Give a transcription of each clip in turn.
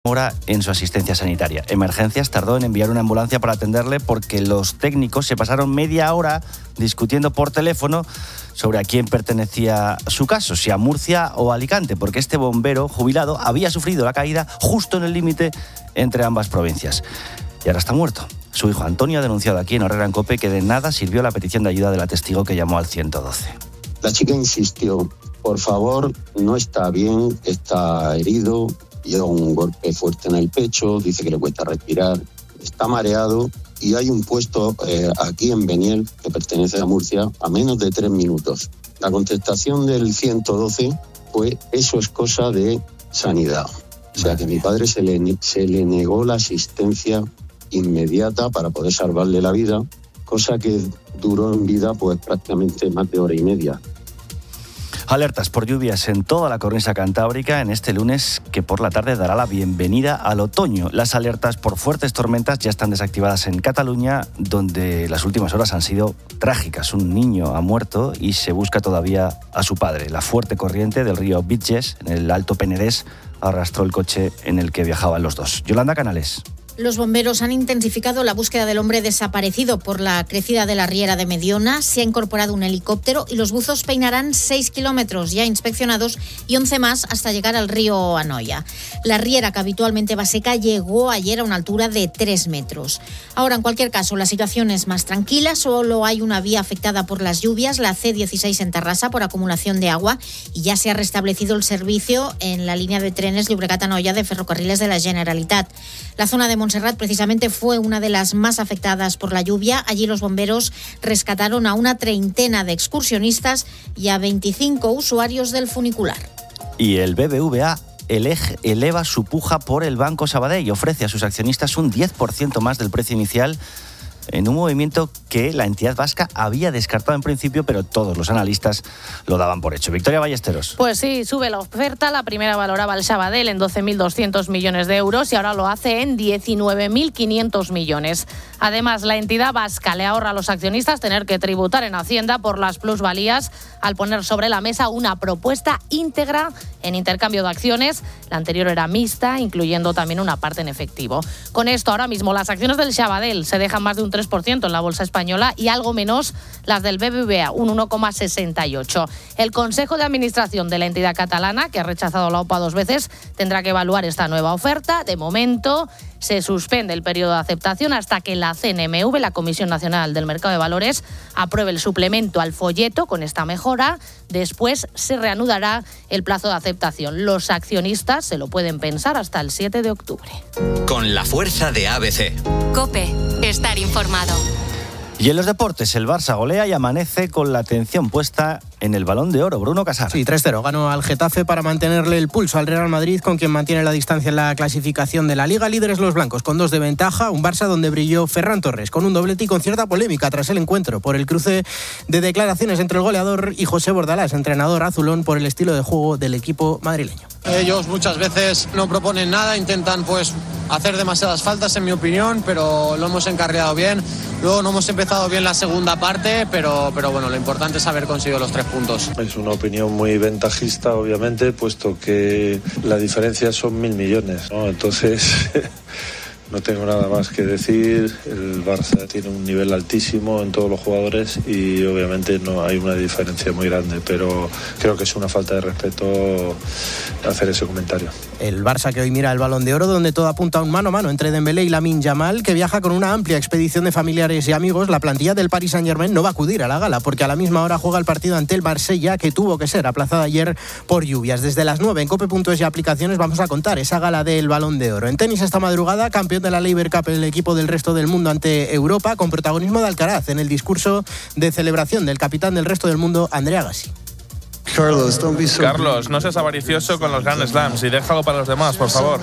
Hora en su asistencia sanitaria. Emergencias tardó en enviar una ambulancia para atenderle porque los técnicos se pasaron media hora discutiendo por teléfono sobre a quién pertenecía su caso, si a Murcia o a Alicante, porque este bombero jubilado había sufrido la caída justo en el límite entre ambas provincias. Y ahora está muerto. Su hijo Antonio ha denunciado aquí en Herrera en COPE que de nada sirvió la petición de ayuda de la testigo que llamó al 112. La chica insistió: por favor, no está bien, está herido, lleva un golpe fuerte en el pecho, dice que le cuesta respirar, está mareado y hay un puesto aquí en Beniel que pertenece a Murcia a menos de 3 minutos. La contestación del 112 fue: eso es cosa de sanidad. O sea que a mi padre se le negó la asistencia inmediata para poder salvarle la vida, cosa que duró en vida pues prácticamente más de hora y media. Alertas por lluvias en toda la cornisa cantábrica en este lunes que por la tarde dará la bienvenida al otoño. Las alertas por fuertes tormentas ya están desactivadas en Cataluña, donde las últimas horas han sido trágicas. Un niño ha muerto y se busca todavía a su padre. La fuerte corriente del río Bitges, en el Alto Penedés, arrastró el coche en el que viajaban los dos. Yolanda Canales. Los bomberos han intensificado la búsqueda del hombre desaparecido por la crecida de la riera de Mediona. Se ha incorporado un helicóptero y los buzos peinarán 6 kilómetros ya inspeccionados y 11 más hasta llegar al río Anoia. La riera, que habitualmente va seca, llegó ayer a una altura de 3 metros. Ahora, en cualquier caso, la situación es más tranquila. Solo hay una vía afectada por las lluvias, la C16 en Tarrasa, por acumulación de agua, y ya se ha restablecido el servicio en la línea de trenes Llobregat-Anoia de Ferrocarriles de la Generalitat. La zona de Montserrat precisamente fue una de las más afectadas por la lluvia. Allí los bomberos rescataron a una 30 de excursionistas y a 25 usuarios del funicular. Y el BBVA eleva su puja por el Banco Sabadell y ofrece a sus accionistas un 10% más del precio inicial, en un movimiento que la entidad vasca había descartado en principio, pero todos los analistas lo daban por hecho. Victoria Ballesteros. Pues sí, sube la oferta. La primera valoraba el Sabadell en 12.200 millones de euros y ahora lo hace en 19.500 millones. Además, la entidad vasca le ahorra a los accionistas tener que tributar en Hacienda por las plusvalías al poner sobre la mesa una propuesta íntegra en intercambio de acciones. La anterior era mixta, incluyendo también una parte en efectivo. Con esto, ahora mismo las acciones del Sabadell se dejan más de un 3% en la bolsa española y algo menos las del BBVA, un 1,68%. El Consejo de Administración de la entidad catalana, que ha rechazado la OPA 2 veces, tendrá que evaluar esta nueva oferta. De momento, se suspende el periodo de aceptación hasta que la CNMV, la Comisión Nacional del Mercado de Valores, apruebe el suplemento al folleto con esta mejora. Después se reanudará el plazo de aceptación. Los accionistas se lo pueden pensar hasta el 7 de octubre. Con la fuerza de ABC. COPE. Estar informado. Y en los deportes, el Barça golea y amanece con la atención puesta en el Balón de Oro. Bruno Casar. Sí, 3-0. Ganó al Getafe para mantenerle el pulso al Real Madrid, con quien mantiene la distancia en la clasificación de la Liga. Líderes los blancos, con 2 de ventaja. Un Barça donde brilló Ferran Torres, con un doblete y con cierta polémica tras el encuentro por el cruce de declaraciones entre el goleador y José Bordalás, entrenador azulón, por el estilo de juego del equipo madrileño. Ellos muchas veces no proponen nada, intentan hacer demasiadas faltas, en mi opinión, pero lo hemos encarrilado bien. Luego no hemos empezado bien la segunda parte, pero bueno, lo importante es haber conseguido los 3 puntos. Es una opinión muy ventajista, obviamente, puesto que la diferencia son 1.000 millones, ¿no? Entonces no tengo nada más que decir. El Barça tiene un nivel altísimo en todos los jugadores y obviamente no hay una diferencia muy grande, pero creo que es una falta de respeto hacer ese comentario. El Barça, que hoy mira el Balón de Oro, donde todo apunta a un mano a mano entre Dembélé y Lamine Yamal, que viaja con una amplia expedición de familiares y amigos. La plantilla del Paris Saint-Germain no va a acudir a la gala, porque a la misma hora juega el partido ante el Marsella, que tuvo que ser aplazado ayer por lluvias. Desde las 9 en cope.es y aplicaciones vamos a contar esa gala del Balón de Oro. En tenis esta madrugada, campeón de la Laver Cup el equipo del resto del mundo ante Europa, con protagonismo de Alcaraz en el discurso de celebración del capitán del resto del mundo, André Agassi. Carlos, no seas avaricioso con los Grand Slams y déjalo para los demás, por favor.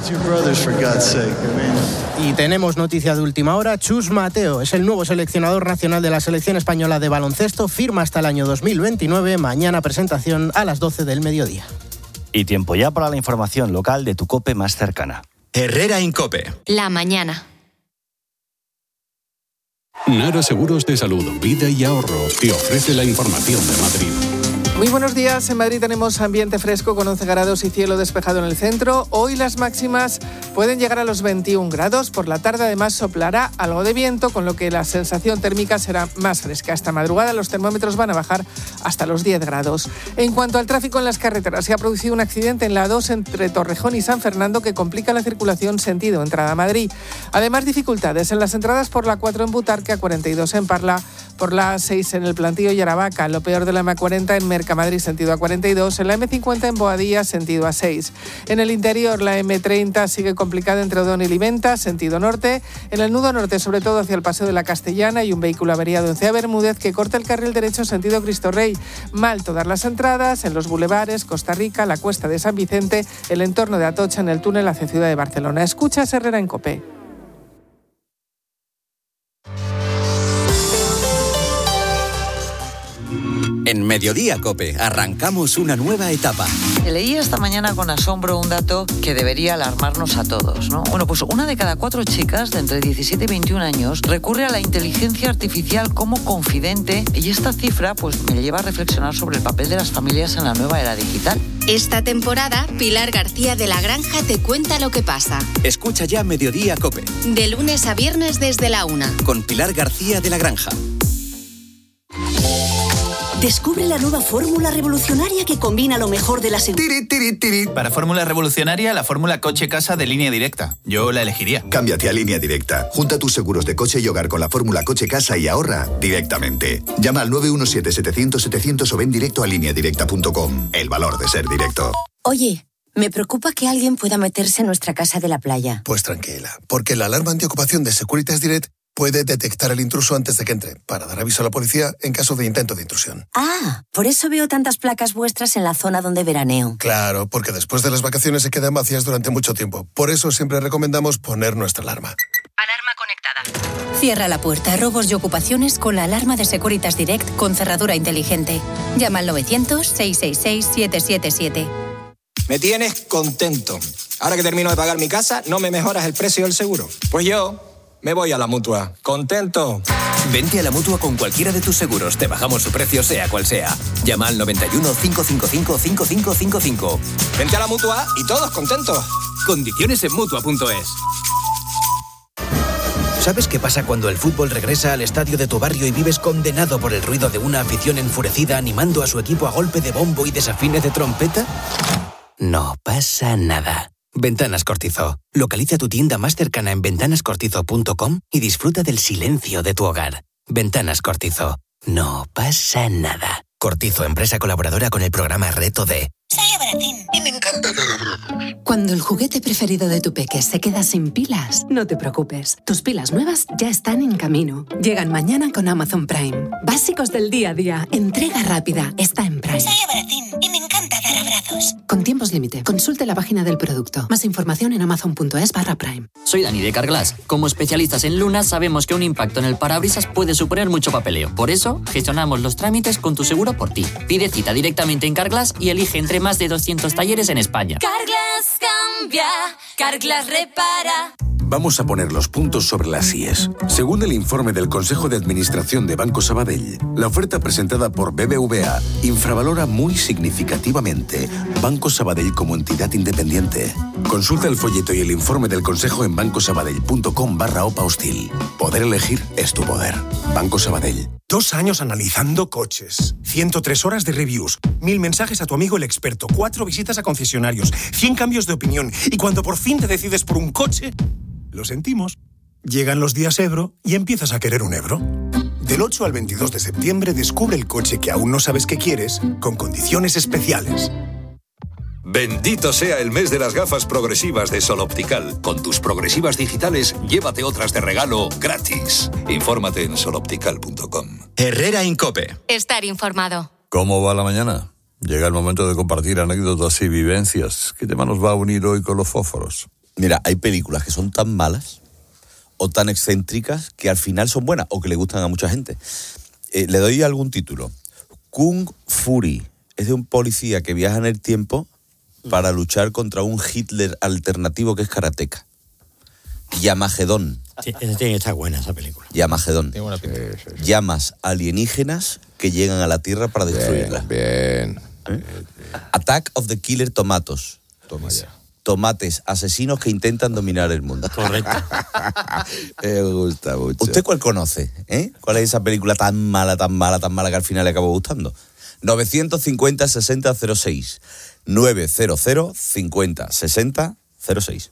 Y tenemos noticia de última hora. Chus Mateo es el nuevo seleccionador nacional de la selección española de baloncesto. Firma hasta el año 2029. Mañana presentación a las 12 del mediodía. Y tiempo ya para la información local de tu COPE más cercana. Herrera Incope. La mañana. Nara Seguros de Salud, Vida y Ahorro te ofrece la información de Madrid. Muy buenos días. En Madrid tenemos ambiente fresco con 11 grados y cielo despejado en el centro. Hoy las máximas pueden llegar a los 21 grados. Por la tarde además soplará algo de viento, con lo que la sensación térmica será más fresca. Esta madrugada los termómetros van a bajar hasta los 10 grados. En cuanto al tráfico en las carreteras, se ha producido un accidente en la A2 entre Torrejón y San Fernando que complica la circulación sentido entrada a Madrid. Además, dificultades en las entradas por la 4 en Butarque, A42 en Parla, por la A6 en el Plantío y Aravaca, lo peor de la M40 en Mercamadrid sentido A42, en la M50 en Boadilla sentido A6. En el interior la M30 sigue complicada entre Odón y Limenta, sentido norte. En el nudo norte, sobre todo hacia el Paseo de la Castellana, hay un vehículo averiado en Cea Bermúdez que corta el carril derecho sentido Cristo Rey. Mal todas las entradas en los bulevares, Costa Rica, la Cuesta de San Vicente, el entorno de Atocha en el túnel hacia Ciudad de Barcelona. Escuchas Herrera en COPE. En Mediodía COPE arrancamos una nueva etapa. Leí esta mañana con asombro un dato que debería alarmarnos a todos, ¿no? Bueno, pues 1 de cada 4 chicas de entre 17 y 21 años recurre a la inteligencia artificial como confidente, y esta cifra pues me lleva a reflexionar sobre el papel de las familias en la nueva era digital. Esta temporada, Pilar García de la Granja te cuenta lo que pasa. Escucha ya Mediodía COPE. De lunes a viernes desde la 1. Con Pilar García de la Granja. Descubre la nueva fórmula revolucionaria que combina lo mejor de las... Para fórmula revolucionaria, la fórmula coche-casa de Línea Directa. Yo la elegiría. Cámbiate a Línea Directa. Junta tus seguros de coche y hogar con la fórmula coche-casa y ahorra directamente. Llama al 917-700-700 o ven directo a lineadirecta.com. El valor de ser directo. Oye, me preocupa que alguien pueda meterse en nuestra casa de la playa. Pues tranquila, porque la alarma antiocupación de Securitas Direct puede detectar el intruso antes de que entre, para dar aviso a la policía en caso de intento de intrusión. Ah, por eso veo tantas placas vuestras en la zona donde veraneo. Claro, porque después de las vacaciones se quedan vacías durante mucho tiempo. Por eso siempre recomendamos poner nuestra alarma. Alarma conectada. Cierra la puerta a robos y ocupaciones con la alarma de Securitas Direct con cerradura inteligente. Llama al 900-666-777. Me tienes contento. Ahora que termino de pagar mi casa, ¿no me mejoras el precio del seguro? Pues yo me voy a la Mutua. ¿Contento? Vente a la Mutua con cualquiera de tus seguros. Te bajamos su precio sea cual sea. Llama al 91 555 5555. Vente a la Mutua y todos contentos. Condiciones en Mutua.es. ¿Sabes qué pasa cuando el fútbol regresa al estadio de tu barrio y vives condenado por el ruido de una afición enfurecida animando a su equipo a golpe de bombo y desafines de trompeta? No pasa nada. Ventanas Cortizo. Localiza tu tienda más cercana en ventanascortizo.com y disfruta del silencio de tu hogar. Ventanas Cortizo. No pasa nada. Cortizo, empresa colaboradora con el programa Reto D. Soy baratín y me encanta dar abrazos. Cuando el juguete preferido de tu peque se queda sin pilas, no te preocupes. Tus pilas nuevas ya están en camino. Llegan mañana con Amazon Prime. Básicos del día a día. Entrega rápida. Está en Prime. Soy baratín y me encanta dar abrazos. Con tiempos límite. Consulte la página del producto. Más información en amazon.es/prime. Soy Dani de Carglass. Como especialistas en lunas sabemos que un impacto en el parabrisas puede suponer mucho papeleo. Por eso, gestionamos los trámites con tu seguro por ti. Pide cita directamente en Carglass y elige entre más de 200 talleres en España. Carglass cambia, Carglass repara. Vamos a poner los puntos sobre las IES. Según el informe del Consejo de Administración de Banco Sabadell, la oferta presentada por BBVA infravalora muy significativamente Banco Sabadell como entidad independiente. Consulta el folleto y el informe del Consejo en bancosabadell.com/OPA hostil. Poder elegir es tu poder. Banco Sabadell. 2 años analizando coches, 103 horas de reviews, 1000 mensajes a tu amigo el experto, 4 visitas a concesionarios, 100 cambios de opinión, y cuando por fin te decides por un coche, lo sentimos. Llegan los días Ebro y empiezas a querer un Ebro. Del 8 al 22 de septiembre descubre el coche que aún no sabes que quieres, con condiciones especiales. Bendito sea el mes de las gafas progresivas de Sol Optical. Con tus progresivas digitales, llévate otras de regalo gratis. Infórmate en soloptical.com. Herrera en COPE. Estar informado. ¿Cómo va la mañana? Llega el momento de compartir anécdotas y vivencias. ¿Qué tema nos va a unir hoy con los fósforos? Mira, hay películas que son tan malas o tan excéntricas que al final son buenas o que le gustan a mucha gente. Le doy algún título. Kung Fury. Es de un policía que viaja en el tiempo para luchar contra un Hitler alternativo que es karateca. Yamagedón. Sí, tiene que estar buena esa película. Yamagedón. Llamas alienígenas que llegan a la Tierra para destruirla. Bien. Attack of the Killer Tomatoes. Toma ya. Tomates asesinos que intentan dominar el mundo. Correcto. Me gusta mucho. ¿Usted cuál conoce? ¿Cuál es esa película tan mala que al final le acabó gustando? 950-60-06. 900-50-60-06.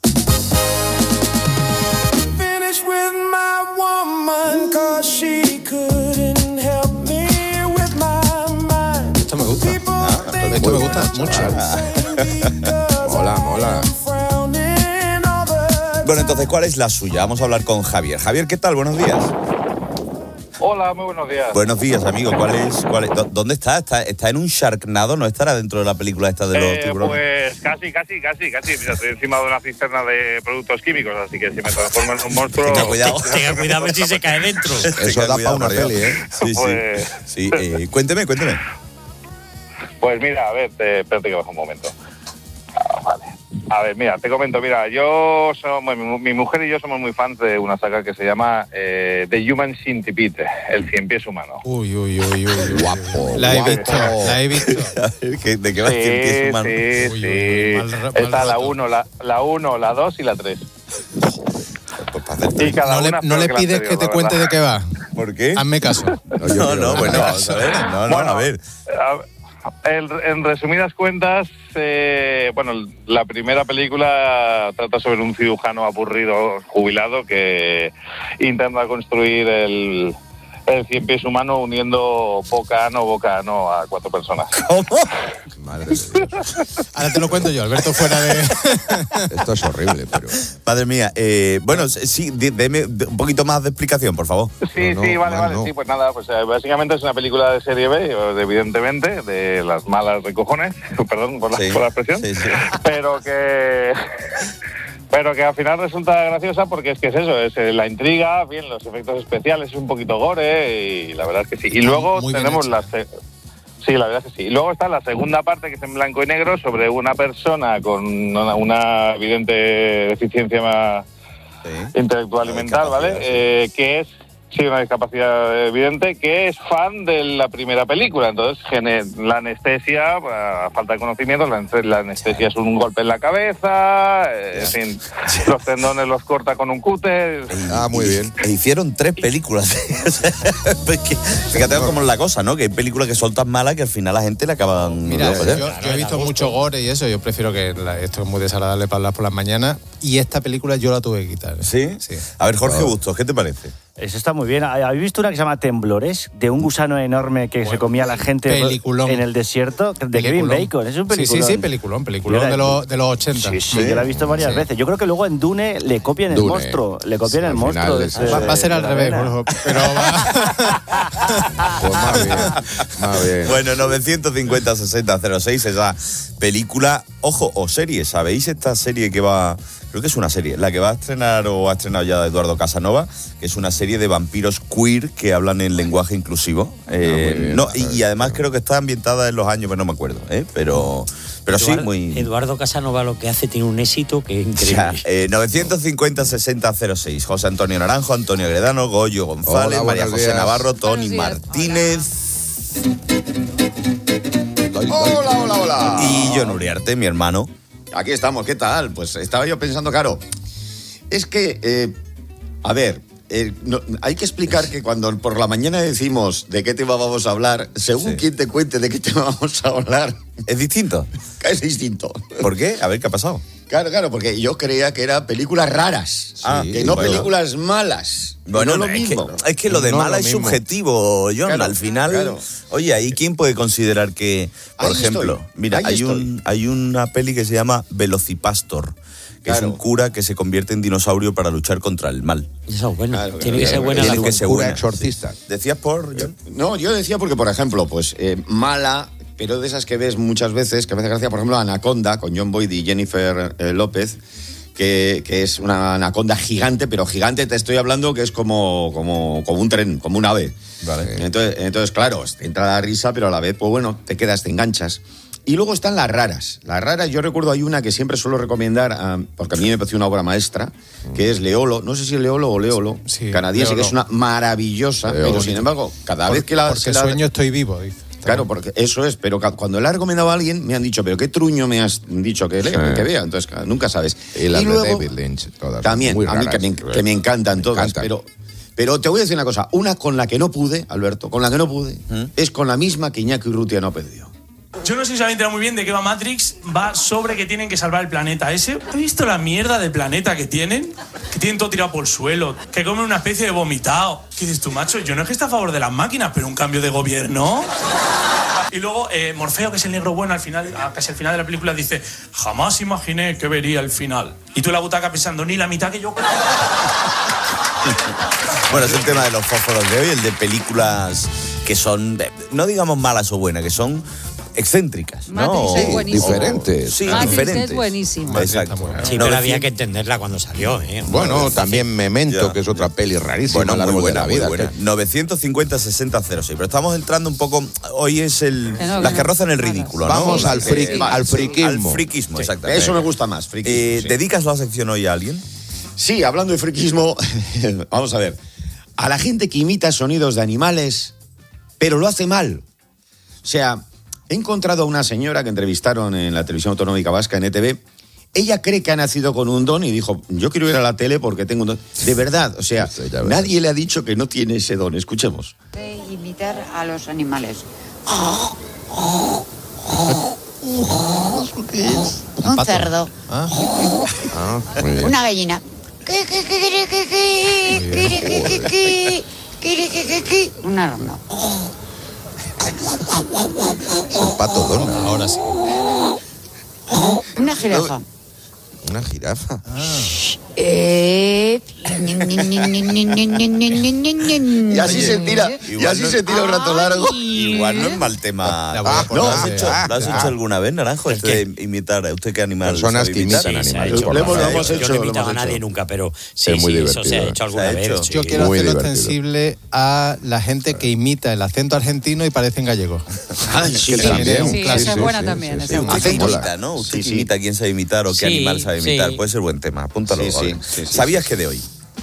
Esto me gusta. Esto me gusta mucho. Mola. Bueno, entonces, ¿cuál es la suya? Vamos a hablar con Javier. Javier, ¿qué tal? Buenos días. Hola, muy buenos días. Buenos días, amigo. ¿Dónde está? ¿Está en un Sharknado? ¿No estará dentro de la película esta de los tiburones? Pues casi. Mira, estoy encima de una cisterna de productos químicos, así que si me transformo en un monstruo... Tenga cuidado. Tenga cuidado a ver si se cae dentro. Eso da para una peli, ¿eh? Sí. Cuénteme. Pues mira, a ver, espérate que bajo un momento. Vale. A ver, mira, te comento, mi mujer y yo somos muy fans de una saga que se llama The Human Centipede, el cien pies humano. Uy. Guapo. La he visto. ¿De qué va el cien pies humano? Sí. Está la 1, la 2 y la 3. Y cada no le pides que te cuente de qué va. ¿Por qué? Hazme caso. Bueno, vamos a ver. A ver. En resumidas cuentas, la primera película trata sobre un cirujano aburrido, jubilado, que intenta construir el cien pies humano uniendo boca ano a 4 personas. ¿Cómo? Madre de Dios. Ahora te lo cuento yo, Alberto, fuera de... Esto es horrible, pero... Madre mía. Sí, deme un poquito más de explicación, por favor. Vale. Sí, pues nada, básicamente es una película de serie B, evidentemente, de las malas de cojones, perdón por la expresión, sí. Pero que al final resulta graciosa porque es eso, es la intriga, bien, los efectos especiales, es un poquito gore y la verdad es que sí. Y luego tenemos sí, la verdad es que sí. Y luego está la segunda parte, que es en blanco y negro, sobre una persona con una evidente deficiencia intelectual y mental, ¿vale? Que es... Sí, una discapacidad evidente, que es fan de la primera película. Entonces, la anestesia, a falta de conocimiento, la anestesia es un golpe en la cabeza, en fin, los tendones los corta con un cúter. Muy bien. Hicieron 3 películas. Fíjate cómo es la cosa, ¿no? Que hay películas que son tan malas que al final la gente le acaban... Mira, yo he visto mucho gore y eso, yo prefiero que esto es muy desagradable para hablar por las mañanas, y esta película yo la tuve que quitar. ¿Sí? A ver, Jorge Bustos, ¿qué te parece? Eso está muy bien. ¿Habéis visto una que se llama Temblores? De un gusano enorme que se comía a la gente en el desierto. De Kevin Bacon. Es un peliculón. Sí, peliculón de los 80. Sí, yo la he visto varias veces. Yo creo que luego en Dune le copian el monstruo. Le copian el monstruo. Va a ser al revés, pero va... Pues más bien. Bueno, 950-60-06, esa película, ojo, o serie. ¿Sabéis esta serie que va...? Creo que es una serie, la que va a estrenar o ha estrenado ya Eduardo Casanova, que es una serie de vampiros queer que hablan en lenguaje inclusivo. Y además creo que está ambientada en los años, pero no me acuerdo, pero sí, muy... Eduardo Casanova lo que hace tiene un éxito que es increíble. 950-60-06, José Antonio Naranjo, Antonio Gredano, Goyo González, María José Navarro, Tony Martínez... Hola. Y John Uriarte, mi hermano. Aquí estamos, ¿qué tal? Pues estaba yo pensando, claro, es que, hay que explicar que cuando por la mañana decimos de qué tema vamos a hablar, según quien te cuente de qué tema vamos a hablar... ¿Es distinto? Es distinto. ¿Por qué? A ver, ¿qué ha pasado? Claro, porque yo creía que eran películas raras, películas malas. Bueno, no lo mismo. Es que lo de mala es subjetivo, John. Claro, al final, oye, ¿ahí quién puede considerar que, por ejemplo, mira, hay una peli que se llama Velocipastor, que es un cura que se convierte en dinosaurio para luchar contra el mal. Eso es bueno. Tiene que ser buena la cura exorcista. ¿Decías por, John? No, yo decía porque, por ejemplo, mala... Pero de esas que ves muchas veces, que me hace gracia, por ejemplo, Anaconda, con John Boyd y Jennifer López, que es una anaconda gigante, pero gigante te estoy hablando que es como un tren, como un ave. Vale. Entonces, claro, te entra la risa, pero a la vez, pues bueno, te quedas, te enganchas. Y luego están las raras. Las raras, yo recuerdo, hay una que siempre suelo recomendar, porque a mí me pareció una obra maestra, que es Leolo. No sé si es Leolo o Leolo, canadiense, Leolo. Que es una maravillosa, Leolo, pero sin embargo, cada vez que la... Porque sueño estoy vivo, dice. Claro, porque eso es, pero cuando la ha recomendado a alguien, me han dicho, pero qué truño me has dicho que lea, que vea, entonces nunca sabes. Y las de David Lynch, todas. También, a mí que me encantan todas, pero te voy a decir una cosa, una con la que no pude, Alberto, con la que no pude, es con la misma que Iñaki Urrutia no perdió. Yo no sé si se habéis enterado muy bien de qué va Matrix. Va sobre que tienen que salvar el planeta ese. ¿Has visto la mierda de planeta que tienen? Que tienen todo tirado por el suelo. Que comen una especie de vomitado. ¿Qué dices tú, macho? Yo no es que esté a favor de las máquinas, pero un cambio de gobierno. Y luego Morfeo, que es el negro bueno, al final, casi al final de la película, dice: jamás imaginé que vería el final. Y tú en la butaca pensando, ni la mitad que yo. Bueno, es el tema de los fósforos de hoy, el de películas que son, no digamos malas o buenas, que son excéntricas, ¿no? Matrix es buenísimo. Diferentes. Sí, Matrix diferentes. es buenísimo. Exacto. Sí, pero había que entenderla cuando salió, ¿eh? Bueno, también Memento, que es otra peli rarísima. Bueno, muy buena, de la vida. muy buena. 950-60-06. Pero estamos entrando un poco... Hoy es las que rozan el ridículo, ¿no? Vamos al friquismo. Al friquismo, exactamente. Eso me gusta más, friquismo. Sí. ¿Dedicas la sección hoy a alguien? Sí, hablando de friquismo, vamos a ver. A la gente que imita sonidos de animales, pero lo hace mal. O sea... He encontrado a una señora que entrevistaron en la televisión autonómica vasca, en ETV. Ella cree que ha nacido con un don y dijo, yo quiero ir a la tele porque tengo un don. De verdad, o sea, nadie le ha dicho que no tiene ese don. Escuchemos. De imitar a los animales. Un cerdo. Una gallina. Un arno. Un pato Donald. Ahora sí. Una jirafa. Una jirafa. Y así se tira, un rato largo. Igual no es mal tema. ¿Lo has hecho alguna vez, Naranjo? De imitar, ¿usted qué animal? Personas que imitan animales. Yo no he imitado a nadie nunca, pero sí, eso se ha hecho alguna vez. Yo quiero hacerlo extensible a la gente que imita el acento argentino y parecen gallegos. Sí, esa es buena también. Usted imita, ¿no? Usted imita a quién sabe imitar o qué animal sabe imitar. Puede ser buen tema, apúntalo. ¿Sabías que de hoy?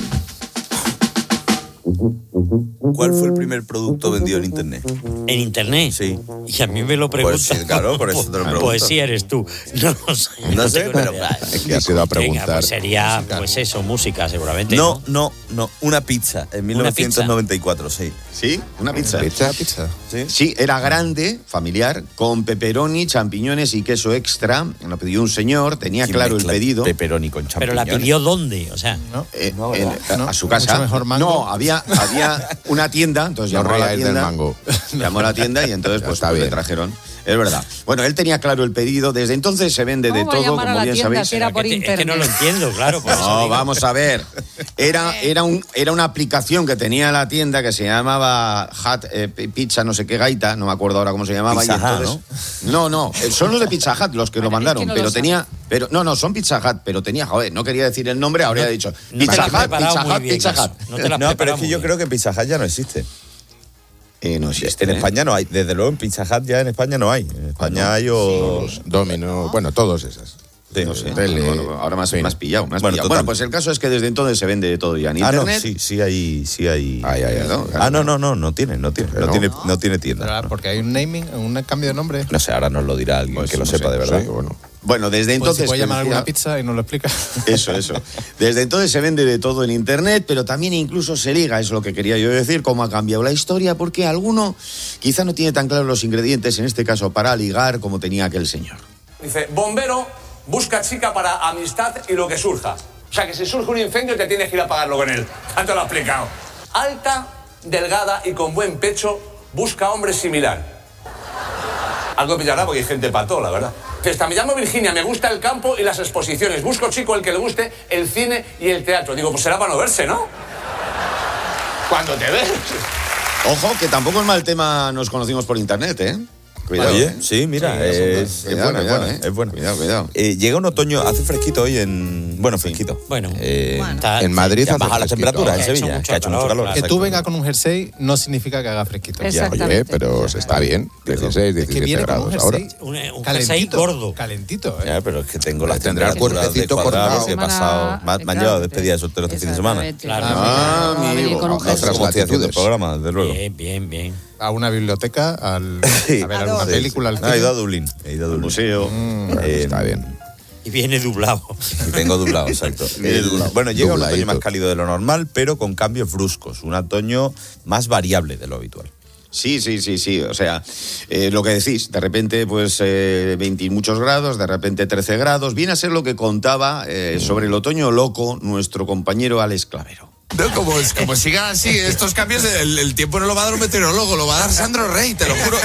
¿Cuál fue el primer producto vendido en Internet? ¿En Internet? Sí. Y a mí me lo preguntan. Pues sí, claro, por eso te lo pregunto. Pues sí eres tú. No lo sé. No sé, pero es que has ido a preguntar. Venga, pues sería, pues eso, música seguramente. No, una pizza en 1994, sí. ¿Sí? ¿Una pizza? ¿Pizza? Sí, era grande, familiar, con pepperoni, champiñones y queso extra. Lo pidió un señor, tenía claro el pedido. Pepperoni con champiñones. ¿Pero la pidió dónde? O sea, a su casa. Mejor mango. No, había una tienda, entonces llamó a la tienda. Llamó a la tienda y entonces pues le trajeron. Es verdad. Bueno, él tenía claro el pedido. Desde entonces se vende de todo, como bien sabéis. Si era por internet. Es que no lo entiendo, claro. No, vamos a ver. Era una aplicación que tenía la tienda que se llamaba Hut Pizza, no sé qué gaita, no me acuerdo ahora cómo se llamaba. Pizza y entonces, Hut, ¿no? Son los de Pizza Hut los que lo mandaron, no pero lo tenía... No, son Pizza Hut, pero tenía, no quería decir el nombre, habría dicho Pizza Hut. No, pero es que yo creo que Pizza Hut ya no existe. No existe. En España no hay. Desde luego en Pizza Hut ya en España no hay. En España hay Domino, todas esas. Sí, no sé. Ahora más pillado. Bueno, pues el caso es que desde entonces se vende de todo ya en internet. No, sí hay. ¿no? No tiene tienda. Pero, porque hay un naming, un cambio de nombre. No sé, ahora nos lo dirá alguien que lo sepa de verdad. Sí, Bueno, desde entonces... Pues si puede llamar alguna pizza y nos lo explica. Eso. Desde entonces se vende de todo en internet, pero también incluso se liga, es lo que quería yo decir, cómo ha cambiado la historia, porque alguno quizá no tiene tan claros los ingredientes, en este caso para ligar, como tenía aquel señor. Dice, bombero, busca chica para amistad y lo que surja. O sea, que si surge un incendio te tienes que ir a apagarlo con él. Tanto lo ha explicado. Alta, delgada y con buen pecho, busca hombre similar. Algo pillará porque hay gente pató, la verdad. Me llamo Virginia, me gusta el campo y las exposiciones. Busco chico el que le guste el cine y el teatro. Digo, pues será para no verse, ¿no? Cuando te ves. Ojo, que tampoco es mal tema, nos conocimos por internet, ¿eh? Cuidado. Oye, sí, mira, es buena. Cuidado. Llega un otoño, hace fresquito hoy fresquito. En Madrid han bajado las temperaturas en Sevilla, que ha hecho mucho calor. Que tú vengas con un jersey no significa que haga fresquito. Oye, pero se está bien. 16, 17 grados ahora. Un jersey gordo. Calentito, Ya, pero es que tengo las tendrá el cuerpecito cortado. Que he pasado. Me han llevado despedida de soltero este fin de semana. Claro. Amigo. Otras latitudes del programa, desde luego. Bien. A una biblioteca, a ver alguna película. He ido a Dublín. Al museo. Está bien. Y viene dublado. Vengo dublado, exacto. Bueno, llega un otoño más cálido de lo normal, pero con cambios bruscos. Un otoño más variable de lo habitual. Sí. O sea, lo que decís, de repente, 20 y muchos grados, de repente 13 grados. Viene a ser lo que contaba sobre el otoño loco nuestro compañero Alex Clavero. No, como sigan así estos cambios, el tiempo no lo va a dar un meteorólogo, lo va a dar Sandro Rey, te lo juro.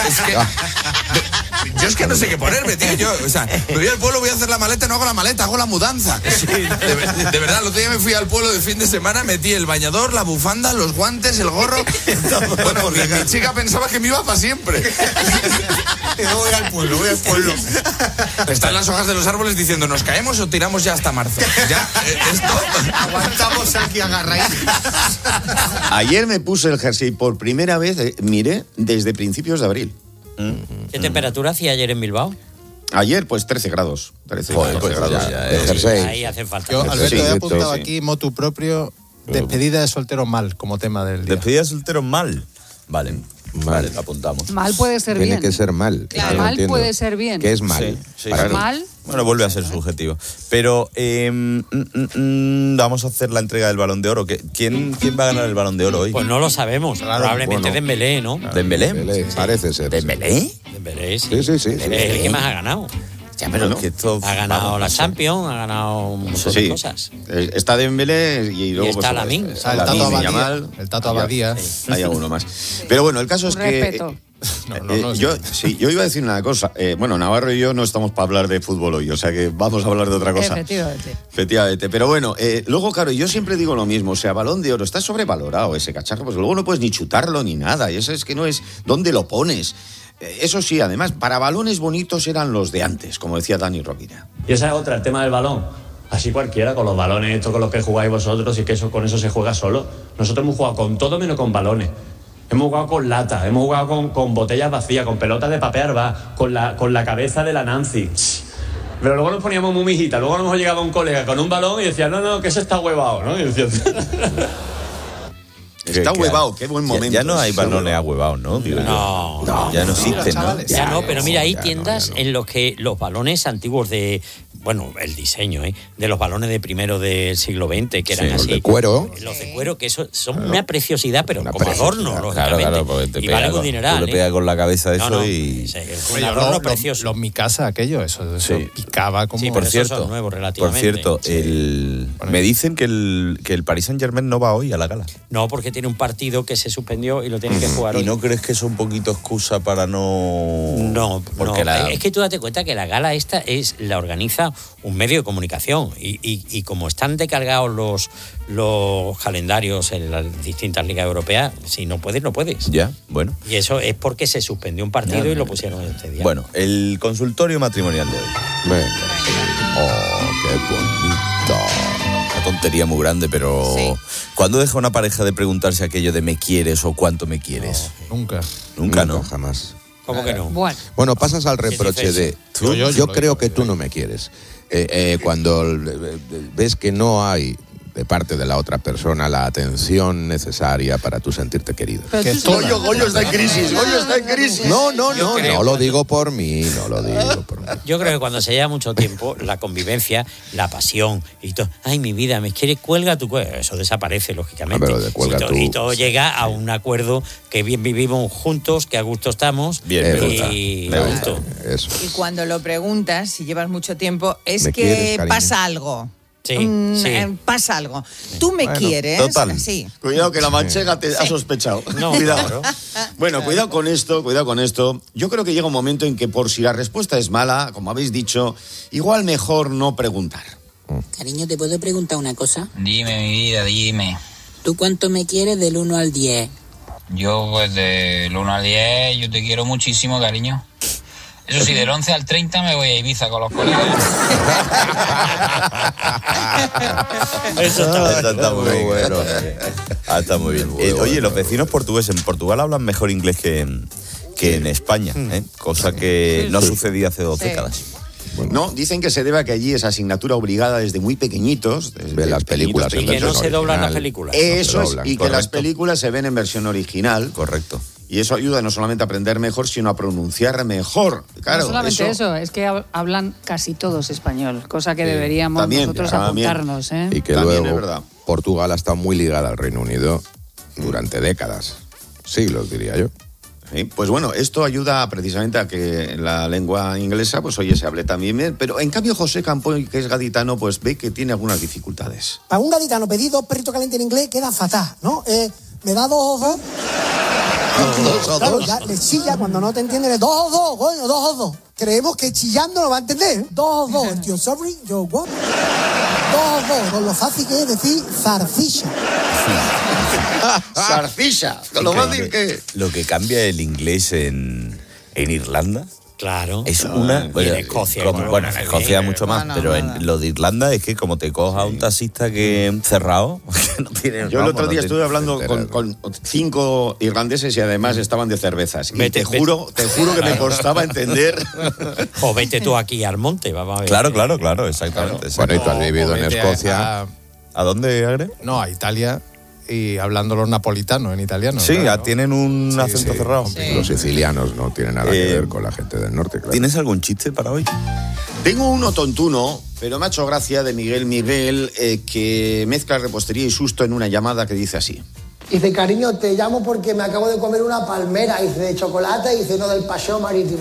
Yo es que no sé qué ponerme, tío. Me voy al pueblo, voy a hacer la maleta, no hago la maleta, hago la mudanza. De verdad, el otro día me fui al pueblo de fin de semana, metí el bañador, la bufanda, los guantes, el gorro. Bueno, mi chica pensaba que me iba para siempre. Voy al pueblo. Están las hojas de los árboles diciendo, ¿nos caemos o tiramos ya hasta marzo? Ya, esto... Aguantamos aquí agarradísimos. Ayer me puse el jersey por primera vez, miré, desde principios de abril. ¿Qué temperatura hacía ayer en Bilbao? Ayer, 13 grados. 13 grados. Ahí hace falta. Yo, Alberto, he apuntado aquí, motu propio, despedida de soltero mal, como tema del día. Despedida de soltero mal. Vale, lo apuntamos. Mal puede ser bien. Tiene que ser mal. Claro, mal puede ser bien. ¿Qué es mal? Sí. Mal. Bueno, vuelve a ser subjetivo. Pero vamos a hacer la entrega del Balón de Oro. ¿Quién va a ganar el Balón de Oro hoy? Pues no lo sabemos. Probablemente Dembélé, ¿no? ¿Dembélé? Parece ser. ¿Dembélé? Dembélé, sí. Sí. Dembélé, el que más ha ganado. Ya, pero que esto... Ha ganado la Champions, ha ganado un montón de cosas. Está Dembélé y luego... está Lamine. El Tato Abadía. Hay alguno más. Pero bueno, el caso es que... Respeto. Yo iba a decir una cosa. Navarro y yo no estamos para hablar de fútbol hoy, o sea que vamos a hablar de otra cosa. Efectivamente. Pero bueno, luego, claro, yo siempre digo lo mismo. O sea, Balón de Oro, está sobrevalorado ese cacharro, pues luego no puedes ni chutarlo ni nada. Y eso es que no es dónde lo pones. Eso sí, además, para balones bonitos eran los de antes, como decía Dani Rovira. Y esa es otra, el tema del balón. Así cualquiera, con los balones estos con los que jugáis vosotros, y que con eso se juega solo. Nosotros hemos jugado con todo menos con balones. Hemos jugado con latas, hemos jugado con botellas vacías, con pelotas de papel arbá, con la cabeza de la Nancy. Pero luego nos poníamos muy mijitas. Luego nos llegaba un colega con un balón y decía, no, que eso está huevado, ¿no? Y decía... Está huevado, qué buen momento. Ya no hay balones ahuevados, ¿no? No. Ya no existen, ¿no? Ya no, pero mira, hay tiendas en los que los balones antiguos de... Bueno, el diseño, de los balones de primero del siglo XX, que eran así. Los de cuero. Los de cuero, que eso son una preciosidad, pero como adorno, lógicamente. Claro, porque te y valen un dineral. Tú le pegas con la cabeza eso y... un adorno precioso. Los mi casa, aquello, eso picaba como... Sí, por cierto, son nuevos relativamente. Por cierto, me dicen que el Paris Saint-Germain no va hoy a la gala. No, porque tiene un partido que se suspendió y lo tiene que jugar hoy. ¿Y no crees que es un poquito excusa para no...? No, es que tú date cuenta que la gala esta la organiza un medio de comunicación y como están descargados los calendarios en las distintas ligas europeas, si no puedes, no puedes. Ya, bueno. Y eso es porque se suspendió un partido y lo pusieron este día. Bueno, el consultorio matrimonial de hoy. Venga. Oh, qué bonito. Una tontería muy grande, pero ¿cuándo deja una pareja de preguntarse aquello de me quieres o cuánto me quieres? Nunca, ¿no? Jamás. ¿Cómo que no? Bueno, pasas al reproche de yo creo que tú no me quieres. Cuando ves que no hay de parte de la otra persona la atención necesaria para tú sentirte querido. Goyo está en crisis, No lo digo por mí, Yo creo que cuando se lleva mucho tiempo, la convivencia, la pasión y todo, ay, mi vida, me quiere, cuelga tu cuelga, eso desaparece, lógicamente. Y todo llega a un acuerdo que bien vivimos juntos, que a gusto estamos. Me gusta. Eso. Y cuando lo preguntas, si llevas mucho tiempo, es que pasa algo. Pasa algo. ¿Tú me quieres? Total. Sí. Cuidado que la manchega te ha sospechado. No, cuidado. Claro. Bueno, cuidado con esto. Yo creo que llega un momento en que por si la respuesta es mala, como habéis dicho, igual mejor no preguntar. Cariño, ¿te puedo preguntar una cosa? Dime, mi vida, dime. ¿Tú cuánto me quieres del 1 al 10? Yo, pues, del 1 al 10, yo te quiero muchísimo, cariño. Eso sí, del 11 al 30 me voy a Ibiza con los colegas. Eso está muy bueno. Está muy bien. Oye, los vecinos portugueses en Portugal hablan mejor inglés que en España, cosa que no sucedía hace 2 décadas. Bueno. No, dicen que se debe a que allí es asignatura obligada desde muy pequeñitos. Desde las películas y que no se doblan las películas. Eso es, y que las películas se ven en versión original. Correcto. Y eso ayuda no solamente a aprender mejor, sino a pronunciar mejor. Claro, no solamente eso, es que hablan casi todos español, cosa que deberíamos nosotros apuntarnos. Y que luego Portugal ha estado muy ligada al Reino Unido durante décadas, siglos diría yo. Sí, pues bueno, esto ayuda precisamente a que la lengua inglesa, pues oye, se hable también bien, pero en cambio José Campoy, que es gaditano, pues ve que tiene algunas dificultades. Para un gaditano pedir 2 perritos calientes en inglés queda fatal, ¿no? Me da 2 ojos. Claro, ya le chilla cuando no te entiende. 2 ojos, coño, 2 ojos. Creemos que chillando lo va a entender. 2 ojos, el tío sorry, yo what? 2 ojos, con lo fácil que es decir zarcilla. Zarcilla, con lo fácil que es. Lo que cambia el inglés en Irlanda. Claro. Es una. Bueno, en Escocia. En Escocia mucho más, pero en lo de Irlanda es que como te coja un taxista que cerrado, que no tiene. Yo el otro día estuve hablando con 5 irlandeses y además estaban de cervezas. Y te juro que me costaba entender. O vete tú aquí al monte, vamos a ver. Claro, exactamente. Bueno, y tú has vivido en Escocia. ¿A dónde, Agre? No, a Italia. Y hablando los napolitanos en italiano. Sí, claro, tienen un acento cerrado. Sí. Los sicilianos no tienen nada que ver con la gente del norte, claro. ¿Tienes algún chiste para hoy? Tengo uno tontuno, pero me ha hecho gracia, de Miguel, que mezcla repostería y susto en una llamada que dice así. Dice, cariño, te llamo porque me acabo de comer una palmera, dice, de chocolate, y dice, no, del paseo marítimo.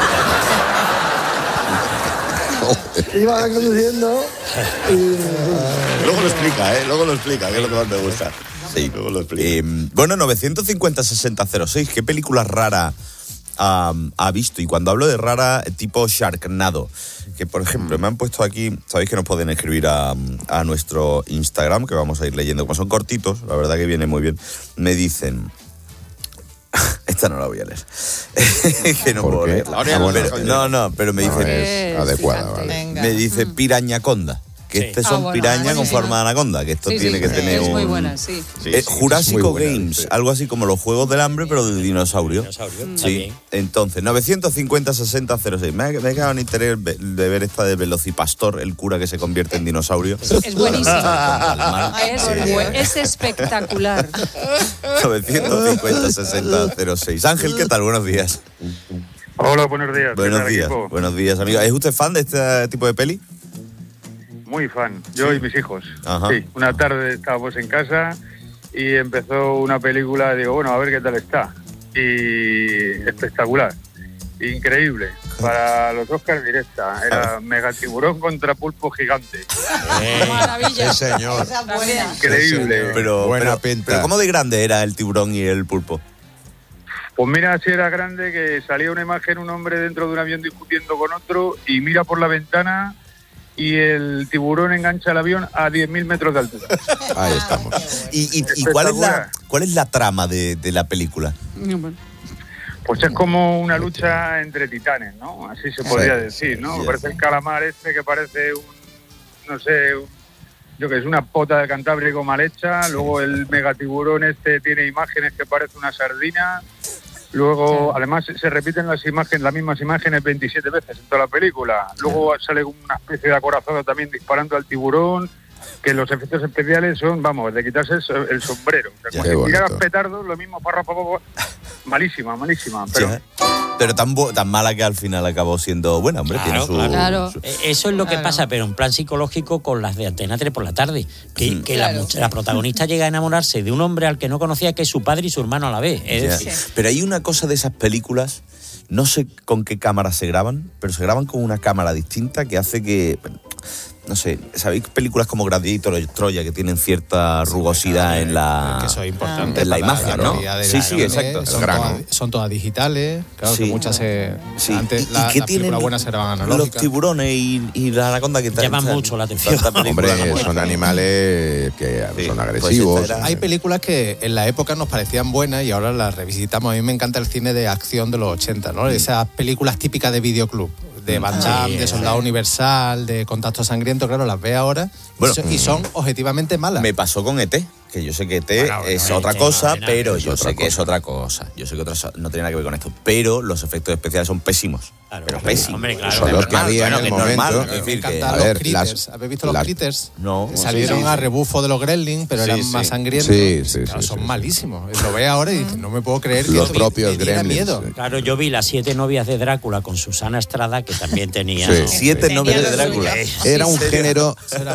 Iba conduciendo y... Luego lo explica, que es lo que más me gusta. Sí, luego lo explica. Bueno, 950-6006, ¿qué película rara ha visto? Y cuando hablo de rara, tipo Sharknado, que por ejemplo me han puesto aquí, sabéis que nos pueden escribir a nuestro Instagram, que vamos a ir leyendo, como son cortitos, la verdad que viene muy bien. Me dicen... Esta no la voy a leer. Que no puedo leerla. Pero me dicen... Es adecuada, vale. Me dice pirañaconda. Que son piraña con forma de anaconda. Que esto tiene que tener es un... muy buena, sí. Jurásico Games, algo así como los juegos del hambre, pero de dinosaurio. Sí. Entonces, 950-6006. Me he quedado en interés de ver esta de Velocipastor, el cura que se convierte en dinosaurio. Es buenísimo. Es espectacular. 950-6006. Ángel, ¿qué tal? Buenos días. Hola, buenos días. Buenos días, amigo. ¿Es usted fan de este tipo de peli? Muy fan, yo y mis hijos. Ajá. Sí, una tarde estábamos en casa y empezó una película, digo, bueno, a ver qué tal está. Y espectacular, increíble. Para los Oscars directa, era Megatiburón contra Pulpo Gigante. Maravilla. Sí, señor. Increíble. Pero ¿cómo de grande era el tiburón y el pulpo? Pues mira, si era grande que salía una imagen, un hombre dentro de un avión discutiendo con otro y mira por la ventana... y el tiburón engancha el avión a 10.000 metros de altura. Ahí estamos. ¿Y cuál es la trama de la película? Pues es como una lucha entre titanes, ¿no? Así se podría decir, ¿no? Sí. Parece el calamar que parece es una pota de Cantábrico mal hecha. Sí. Luego el megatiburón tiene imágenes que parece una sardina. Luego, además, se repiten las mismas imágenes 27 veces en toda la película. Luego sale una especie de acorazado también disparando al tiburón, que los efectos especiales son, de quitarse el sombrero. O sea, cuando tiras petardos, lo mismo, malísima. Pero tan mala que al final acabó siendo buena, hombre. Claro. Eso es lo que pasa, pero en plan psicológico con las de Antena 3 por la tarde. Que la protagonista llega a enamorarse de un hombre al que no conocía, que es su padre y su hermano a la vez. Pero hay una cosa de esas películas, no sé con qué cámara se graban, pero se graban con una cámara distinta que hace que... no sé, ¿sabéis películas como Gladiator o Troya que tienen cierta rugosidad en la, que eso es importante en la imagen, ¿no? Sí, exacto. Son todas digitales, claro, que muchas antes ¿Y las películas buenas eran analógicas. Los tiburones y la anaconda que llaman mucho la atención. Hombre, son animales que son agresivos. Pues hay películas que en la época nos parecían buenas y ahora las revisitamos. A mí me encanta el cine de acción de los 80, ¿no? Esas películas típicas de videoclub, de Van Damme, de Soldado Universal, de Contacto Sangriento, claro, las ve ahora y son objetivamente malas. Me pasó con ET, que yo sé que ET es otra cosa, pero yo sé que es otra cosa. Yo sé que no tiene nada que ver con esto, pero los efectos especiales son pésimos. Claro, pero pésimos. Hombre, claro. Son los que había en el momento. Es decir, que los Critters. ¿Habéis visto los Critters? No. Salieron a rebufo de los Gremlins, pero eran más sangrientos. Son malísimos. Lo ve ahora y dices, no me puedo creer que los propios Gremlins. Miedo. Claro, yo vi las 7 novias de Drácula con Susana Estrada, que también tenía... 7 novias de Drácula. Era un género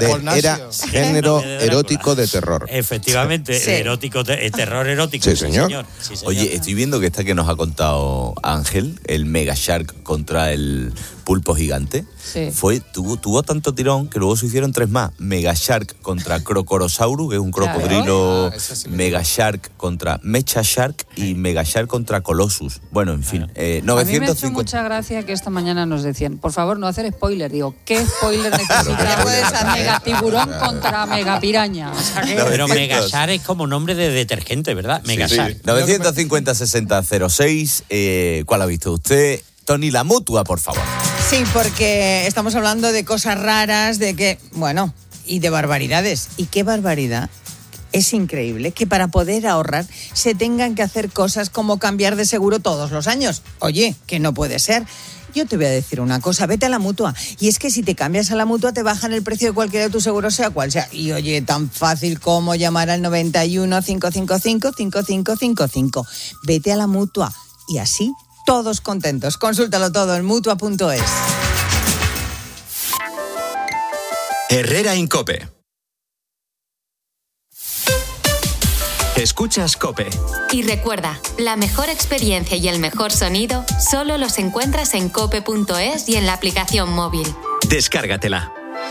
erótico de terror. Efectivamente, terror erótico. Sí, señor. Sí, señor. Oye, estoy viendo que esta que nos ha contado Ángel, el Mega Shark contra el pulpo gigante, tuvo tanto tirón que luego se hicieron 3 más. Mega Shark contra Crocorosaurus, que es un crocodrilo, Mega Shark contra Mecha Shark y Mega Shark contra Colossus. Bueno, en fin, 950. A mí me ha hecho mucha gracia que esta mañana nos decían, por favor, no hacer spoiler. Digo, ¿qué spoiler necesitamos? Mega tiburón contra mega piraña. O sea, pero Mega Shark es como nombre de detergente, ¿verdad? Mega Shark. 950-60-06. ¿Cuál ha visto usted? Tony, la mutua, por favor. Sí, porque estamos hablando de cosas raras, y de barbaridades. ¿Y qué barbaridad? Es increíble que para poder ahorrar se tengan que hacer cosas como cambiar de seguro todos los años. Oye, que no puede ser. Yo te voy a decir una cosa, vete a la Mutua. Y es que si te cambias a la Mutua te bajan el precio de cualquiera de tus seguros, sea cual sea. Y oye, tan fácil como llamar al 91 555 5555. Vete a la Mutua y así todos contentos. Consúltalo todo en Mutua.es. Herrera Incope. Escuchas COPE. Y recuerda, la mejor experiencia y el mejor sonido solo los encuentras en cope.es y en la aplicación móvil. Descárgatela.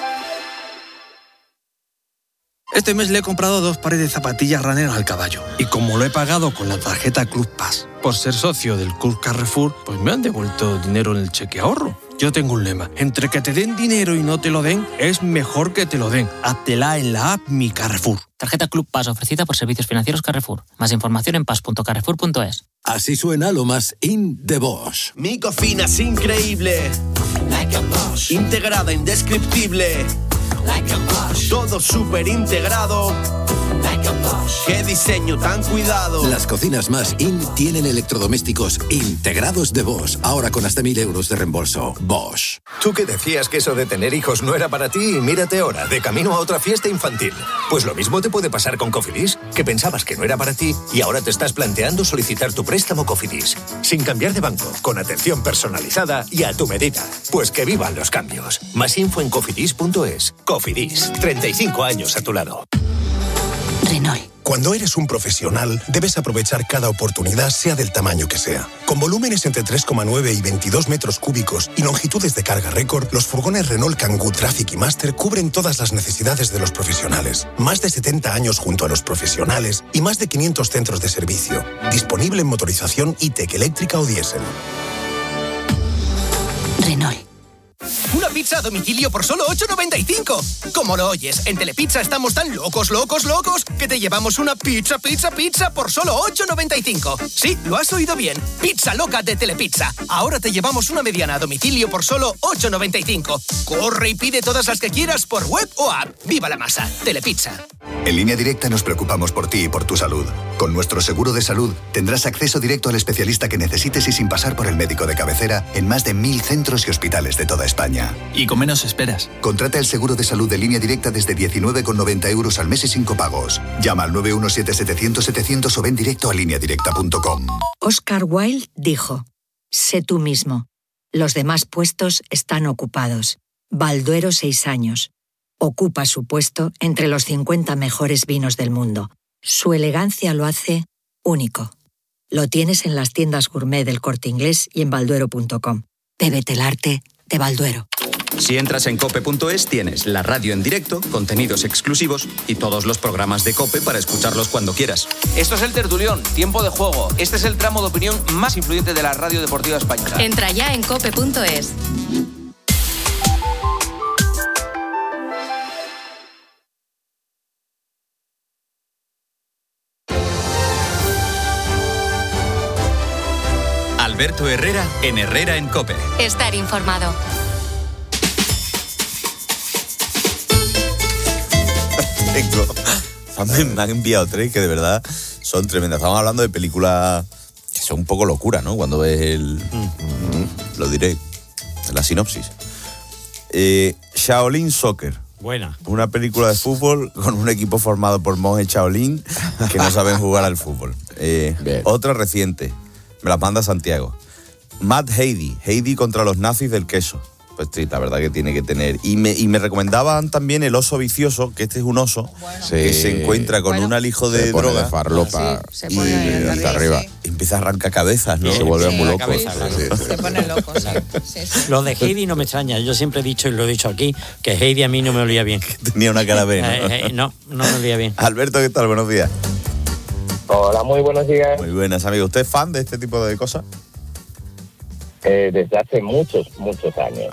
Este mes le he comprado 2 pares de zapatillas runner al caballo. Y como lo he pagado con la tarjeta Club Pass, por ser socio del Club Carrefour, pues me han devuelto dinero en el cheque ahorro. Yo tengo un lema, entre que te den dinero y no te lo den, es mejor que te lo den. Háztela en la app Mi Carrefour. Tarjeta Club Pass ofrecida por Servicios Financieros Carrefour. Más información en pass.carrefour.es. Así suena lo más in de Bosch. Mi cocina es increíble. Like a Bosch. Integrada, indescriptible. Like a Bosch. Todo súper integrado. Like a Bosch. ¡Qué diseño tan cuidado! Las cocinas más in tienen electrodomésticos integrados de Bosch. Ahora con hasta 1.000 euros de reembolso. Bosch. Tú que decías que eso de tener hijos no era para ti, mírate ahora, de camino a otra fiesta infantil. Pues lo mismo te puede pasar con Cofidis, que pensabas que no era para ti y ahora te estás planteando solicitar tu préstamo Cofidis. Sin cambiar de banco, con atención personalizada y a tu medida. Pues que vivan los cambios. Más info en cofidis.es. Cofidis, 35 años a tu lado. Renault. Cuando eres un profesional, debes aprovechar cada oportunidad, sea del tamaño que sea. Con volúmenes entre 3,9 y 22 metros cúbicos y longitudes de carga récord, los furgones Renault Kangoo Traffic y Master cubren todas las necesidades de los profesionales. Más de 70 años junto a los profesionales y más de 500 centros de servicio. Disponible en motorización e-tech eléctrica o diésel. Renault. Una pizza a domicilio por solo 8,95. Como lo oyes, en Telepizza estamos tan locos que te llevamos una pizza por solo 8,95. Sí, lo has oído bien. Pizza loca de Telepizza. Ahora te llevamos una mediana a domicilio por solo 8,95. Corre y pide todas las que quieras por web o app. ¡Viva la masa! Telepizza. En Línea Directa nos preocupamos por ti y por tu salud. Con nuestro seguro de salud tendrás acceso directo al especialista que necesites y sin pasar por el médico de cabecera en más de 1.000 centros y hospitales de toda España. Y con menos esperas. Contrata el seguro de salud de Línea Directa desde 19,90 euros al mes y sin copagos. Llama al 917-700-700 o ven directo a lineadirecta.com. Oscar Wilde dijo: sé tú mismo. Los demás puestos están ocupados. Balduero 6 años. Ocupa su puesto entre los 50 mejores vinos del mundo. Su elegancia lo hace único. Lo tienes en las tiendas gourmet del Corte Inglés y en balduero.com. Bébete el arte de Balduero. Si entras en cope.es tienes la radio en directo, contenidos exclusivos y todos los programas de COPE para escucharlos cuando quieras. Esto es El Tertulión, tiempo de juego. Este es el tramo de opinión más influyente de la radio deportiva española. Entra ya en cope.es. Alberto Herrera en Herrera en COPE. Estar informado. Me han enviado 3 que de verdad son tremendas. Estamos hablando de películas que son un poco locura, ¿no? Cuando ves lo diré, la sinopsis. Shaolin Soccer. Buena. Una película de fútbol con un equipo formado por monjes Shaolin que no saben jugar al fútbol. Otra reciente. Me la manda Santiago. Mad Heidi. Heidi contra los nazis del queso. Pues sí, la verdad que tiene que tener. Y me recomendaban también El oso vicioso, que este es un oso que se encuentra con un alijo de droga. De farlopa y hasta arriba. Y empieza a arrancar cabezas, ¿no? Se vuelve muy loco. Se pone loco, sí. Lo de Heidi no me extraña. Yo siempre he dicho, y lo he dicho aquí, que Heidi a mí no me olía bien. Tenía una cara B, ¿no? No me olía bien. Alberto, ¿qué tal? Buenos días. Hola, muy buenos días. Muy buenas, amigo. ¿Usted es fan de este tipo de cosas? Desde hace muchos años.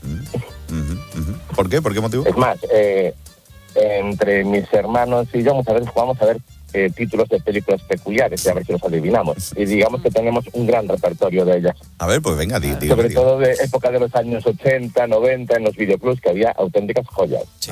¿Por qué? ¿Por qué motivo? Es más, entre mis hermanos y yo muchas veces jugamos a ver títulos de películas peculiares y a ver si los adivinamos. Y digamos que tenemos un gran repertorio de ellas. A ver, pues venga, Sobre todo de época de los años 80, 90, en los videoclubs, que había auténticas joyas. Sí.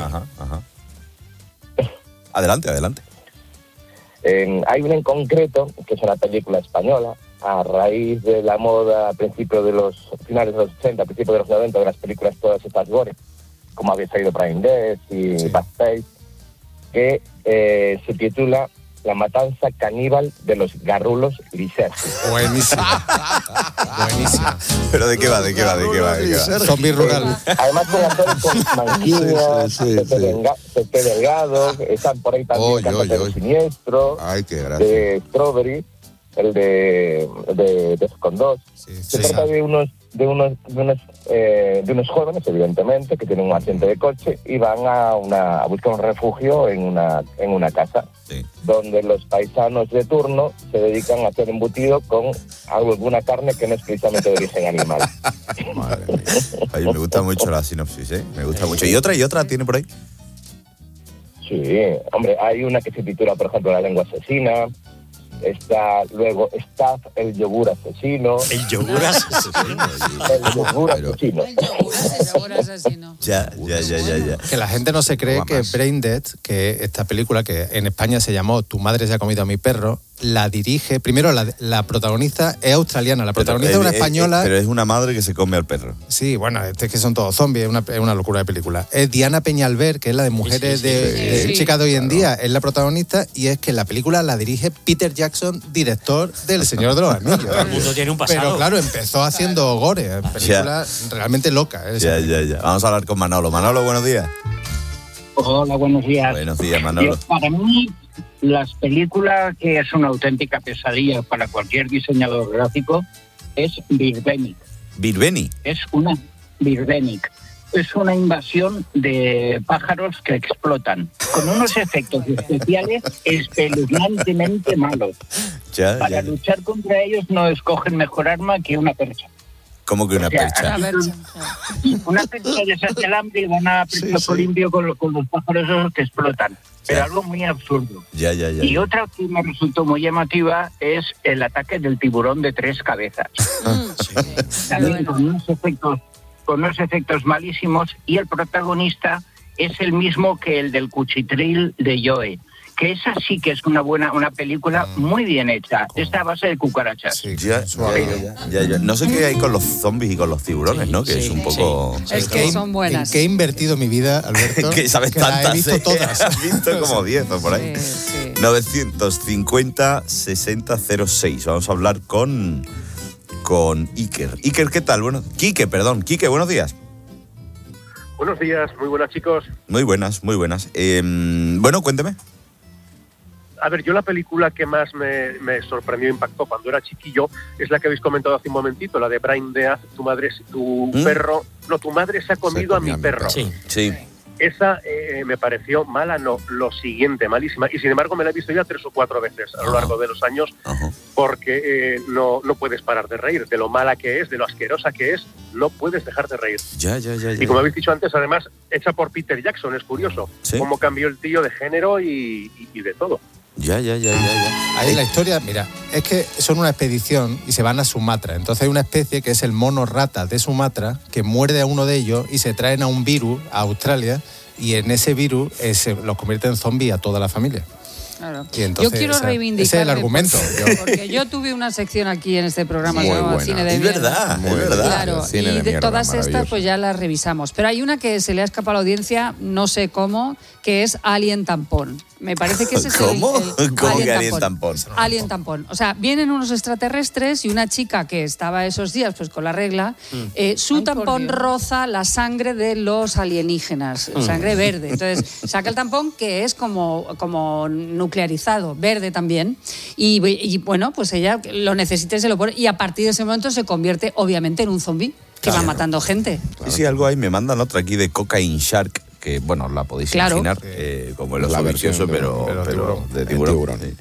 Adelante. Hay una en concreto, que es una película española, a raíz de la moda a principios de los finales de los 80, a principios de los 90, de las películas todas estas gore, como había salido Brain Dead y Bad Taste, que se titula La matanza caníbal de los garrulos Liserski. Buenísima. ¿Pero de qué va? Zombie rural. Además con actores con Manquiñas, Pepe Delgado, están por ahí también Cantante Siniestro, de Strawberry, el de Escondós. Se trata de unos jóvenes, evidentemente, que tienen un accidente de coche y van a buscar un refugio en una casa, donde los paisanos de turno se dedican a hacer embutido con alguna carne que no es precisamente de origen animal. Madre mía. Ay, me gusta mucho la sinopsis, me gusta mucho. ¿Y otra tiene por ahí? Sí, hombre, hay una que se titula, por ejemplo, La lengua asesina. Está luego Staff, el yogur asesino. ¿El yogur asesino? El yogur asesino. Ya. Que la gente no se cree que Brain Dead, que esta película que en España se llamó Tu madre se ha comido a mi perro, la dirige, primero la protagonista es australiana, la protagonista es una española. Pero es una madre que se come al perro. Sí, bueno, es que son todos zombies, es una locura de película. Es Diana Peñalver, que es la de Mujeres de Chicas de hoy en día, es la protagonista, y es que la película la dirige Peter Jackson, director del Señor de los Anillos. Todo el mundo tiene un pasado. Pero claro, empezó haciendo gore, película realmente loca. Ya. Vamos a hablar con Manolo. Manolo, buenos días. Hola, buenos días. Buenos días, Manolo. Para mí, las películas, que es una auténtica pesadilla para cualquier diseñador gráfico, es Birdemic. ¿Birdemic? Es una Birdemic. Es una invasión de pájaros que explotan, con unos efectos especiales espeluznantemente malos. Para luchar contra ellos no escogen mejor arma que una percha. ¿Cómo que una percha? Una percha de esas de alambre y van a pecho limpio con los pájaros esos que explotan. Pero algo muy absurdo. Ya. Y otra que me resultó muy llamativa es El ataque del tiburón de 3 cabezas. También con unos efectos malísimos, y el protagonista es el mismo que el del Cuchitril de Joe, que esa sí que es una película muy bien hecha. Está a base de cucarachas. Ya. No sé qué hay con los zombies y con los tiburones, ¿no? Que es un poco... Es que son buenas. ¿En qué he invertido mi vida, Alberto? Que sabes tantas. He visto todas. Has visto como 10 o por ahí. 950-6006. Vamos a hablar con Iker. Iker, ¿qué tal? Bueno, Quique, buenos días. Buenos días, muy buenas, chicos. Muy buenas. Bueno, cuénteme. a ver, yo la película que más me sorprendió, impactó cuando era chiquillo, es la que habéis comentado hace un momentito, la de Brain Death, tu madre se ha comido a mi perro. Sí. Esa me pareció mala, no, lo siguiente, malísima. Y sin embargo me la he visto ya 3 o 4 veces a lo largo de los años, porque no puedes parar de reír. De lo mala que es, de lo asquerosa que es, no puedes dejar de reír. Ya. Y como habéis dicho antes, además, hecha por Peter Jackson, es curioso. ¿Sí? Cómo cambió el tío de género y de todo. Ya. Ahí la historia, mira, es que son una expedición y se van a Sumatra. Entonces hay una especie que es el mono rata de Sumatra que muerde a uno de ellos y se traen a un virus a Australia y en ese virus los convierte en zombies a toda la familia. Claro. Y entonces, yo quiero reivindicar. Ese es el argumento. Porque yo tuve una sección aquí en este programa muy llamado buena. Cine de Es Mierda. verdad. Claro, Cine de y mierda, todas estas maravilloso. pues ya las revisamos. Pero hay una que se le ha escapado a la audiencia, no sé cómo, que es Alien Tampón. Me parece que ese es ¿Cómo? el ¿Cómo que Alien Tampón? Alien Tampón. O sea, vienen unos extraterrestres y una chica que estaba esos días pues con la regla, su tampón roza la sangre de los alienígenas, sangre verde. Entonces, saca el tampón que es como nuclearizado, verde también. Y bueno, pues ella lo necesita y se lo pone. Y a partir de ese momento se convierte, obviamente, en un zombie que va matando gente. Sí, algo ahí. Me mandan otra aquí de Cocaine Shark, que, bueno, la podéis imaginar como el oso vicioso, pero de tiburón. Sí.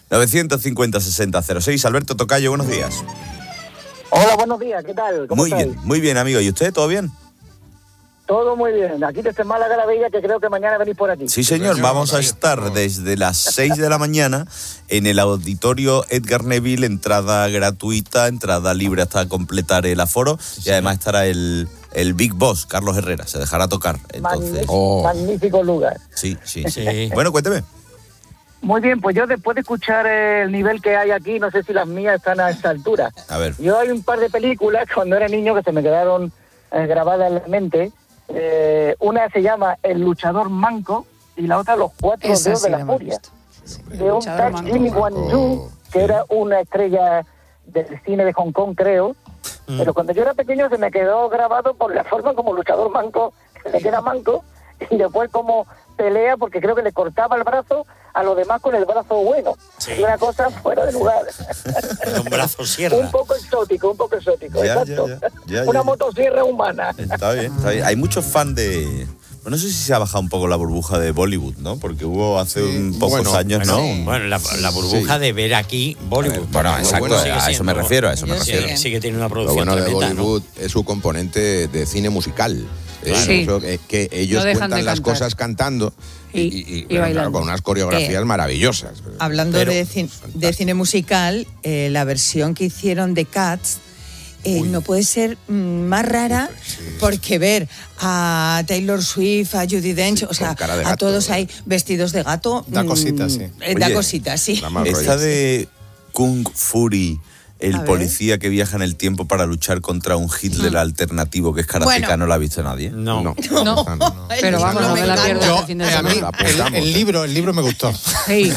950-60-06. Alberto Tocayo, buenos días. Hola, buenos días, ¿qué tal? ¿Cómo estáis? Muy bien, amigo. ¿Y usted, todo bien? Todo muy bien. Aquí desde Málaga la Bella, que creo que mañana venís por aquí. Sí, señor. Vamos a estar desde las 6 de la mañana en el auditorio Edgar Neville, entrada gratuita, entrada libre hasta completar el aforo, y además estará el Big Boss, Carlos Herrera, se dejará tocar. Entonces, magnífico lugar. Sí. Bueno, cuénteme. Muy bien, pues yo después de escuchar el nivel que hay aquí, no sé si las mías están a esta altura. A ver. Yo hay un par de películas cuando era niño que se me quedaron grabadas en la mente. Una se llama El luchador manco y la otra Los cuatro dedos de la furia. De un tal Jimmy Wan-Yu, que era una estrella del cine de Hong Kong, creo. Pero cuando yo era pequeño se me quedó grabado por la forma como luchador manco, se le queda manco, y después como pelea, porque creo que le cortaba el brazo a los demás con el brazo bueno. Sí. Una cosa fuera de lugar. Un brazo sierra. Un poco exótico, exacto. Una motosierra humana. Está bien. Hay muchos fans de... No sé si se ha bajado un poco la burbuja de Bollywood, ¿no? Porque hubo hace pocos años, ¿no? Bueno, la burbuja de ver aquí Bollywood. Bueno, exacto, a eso me refiero. Sí que tiene una producción tremenda, de Bollywood, ¿no? Es su componente de cine musical. Sí. Que ellos no cuentan las cosas cantando y bailando. Con unas coreografías maravillosas. Hablando de cine musical, la versión que hicieron de Cats no puede ser más rara, porque ver a Taylor Swift, a Judi Dench, o sea, a todos ahí vestidos de gato, da cositas, sí. Da cositas, sí. Esta de Kung Fury, el policía que viaja en el tiempo para luchar contra un Hitler alternativo que es karateka, ¿no la ha visto nadie? No. Pero vamos, no me la pierdo este fin de semana. El libro me gustó. Sí.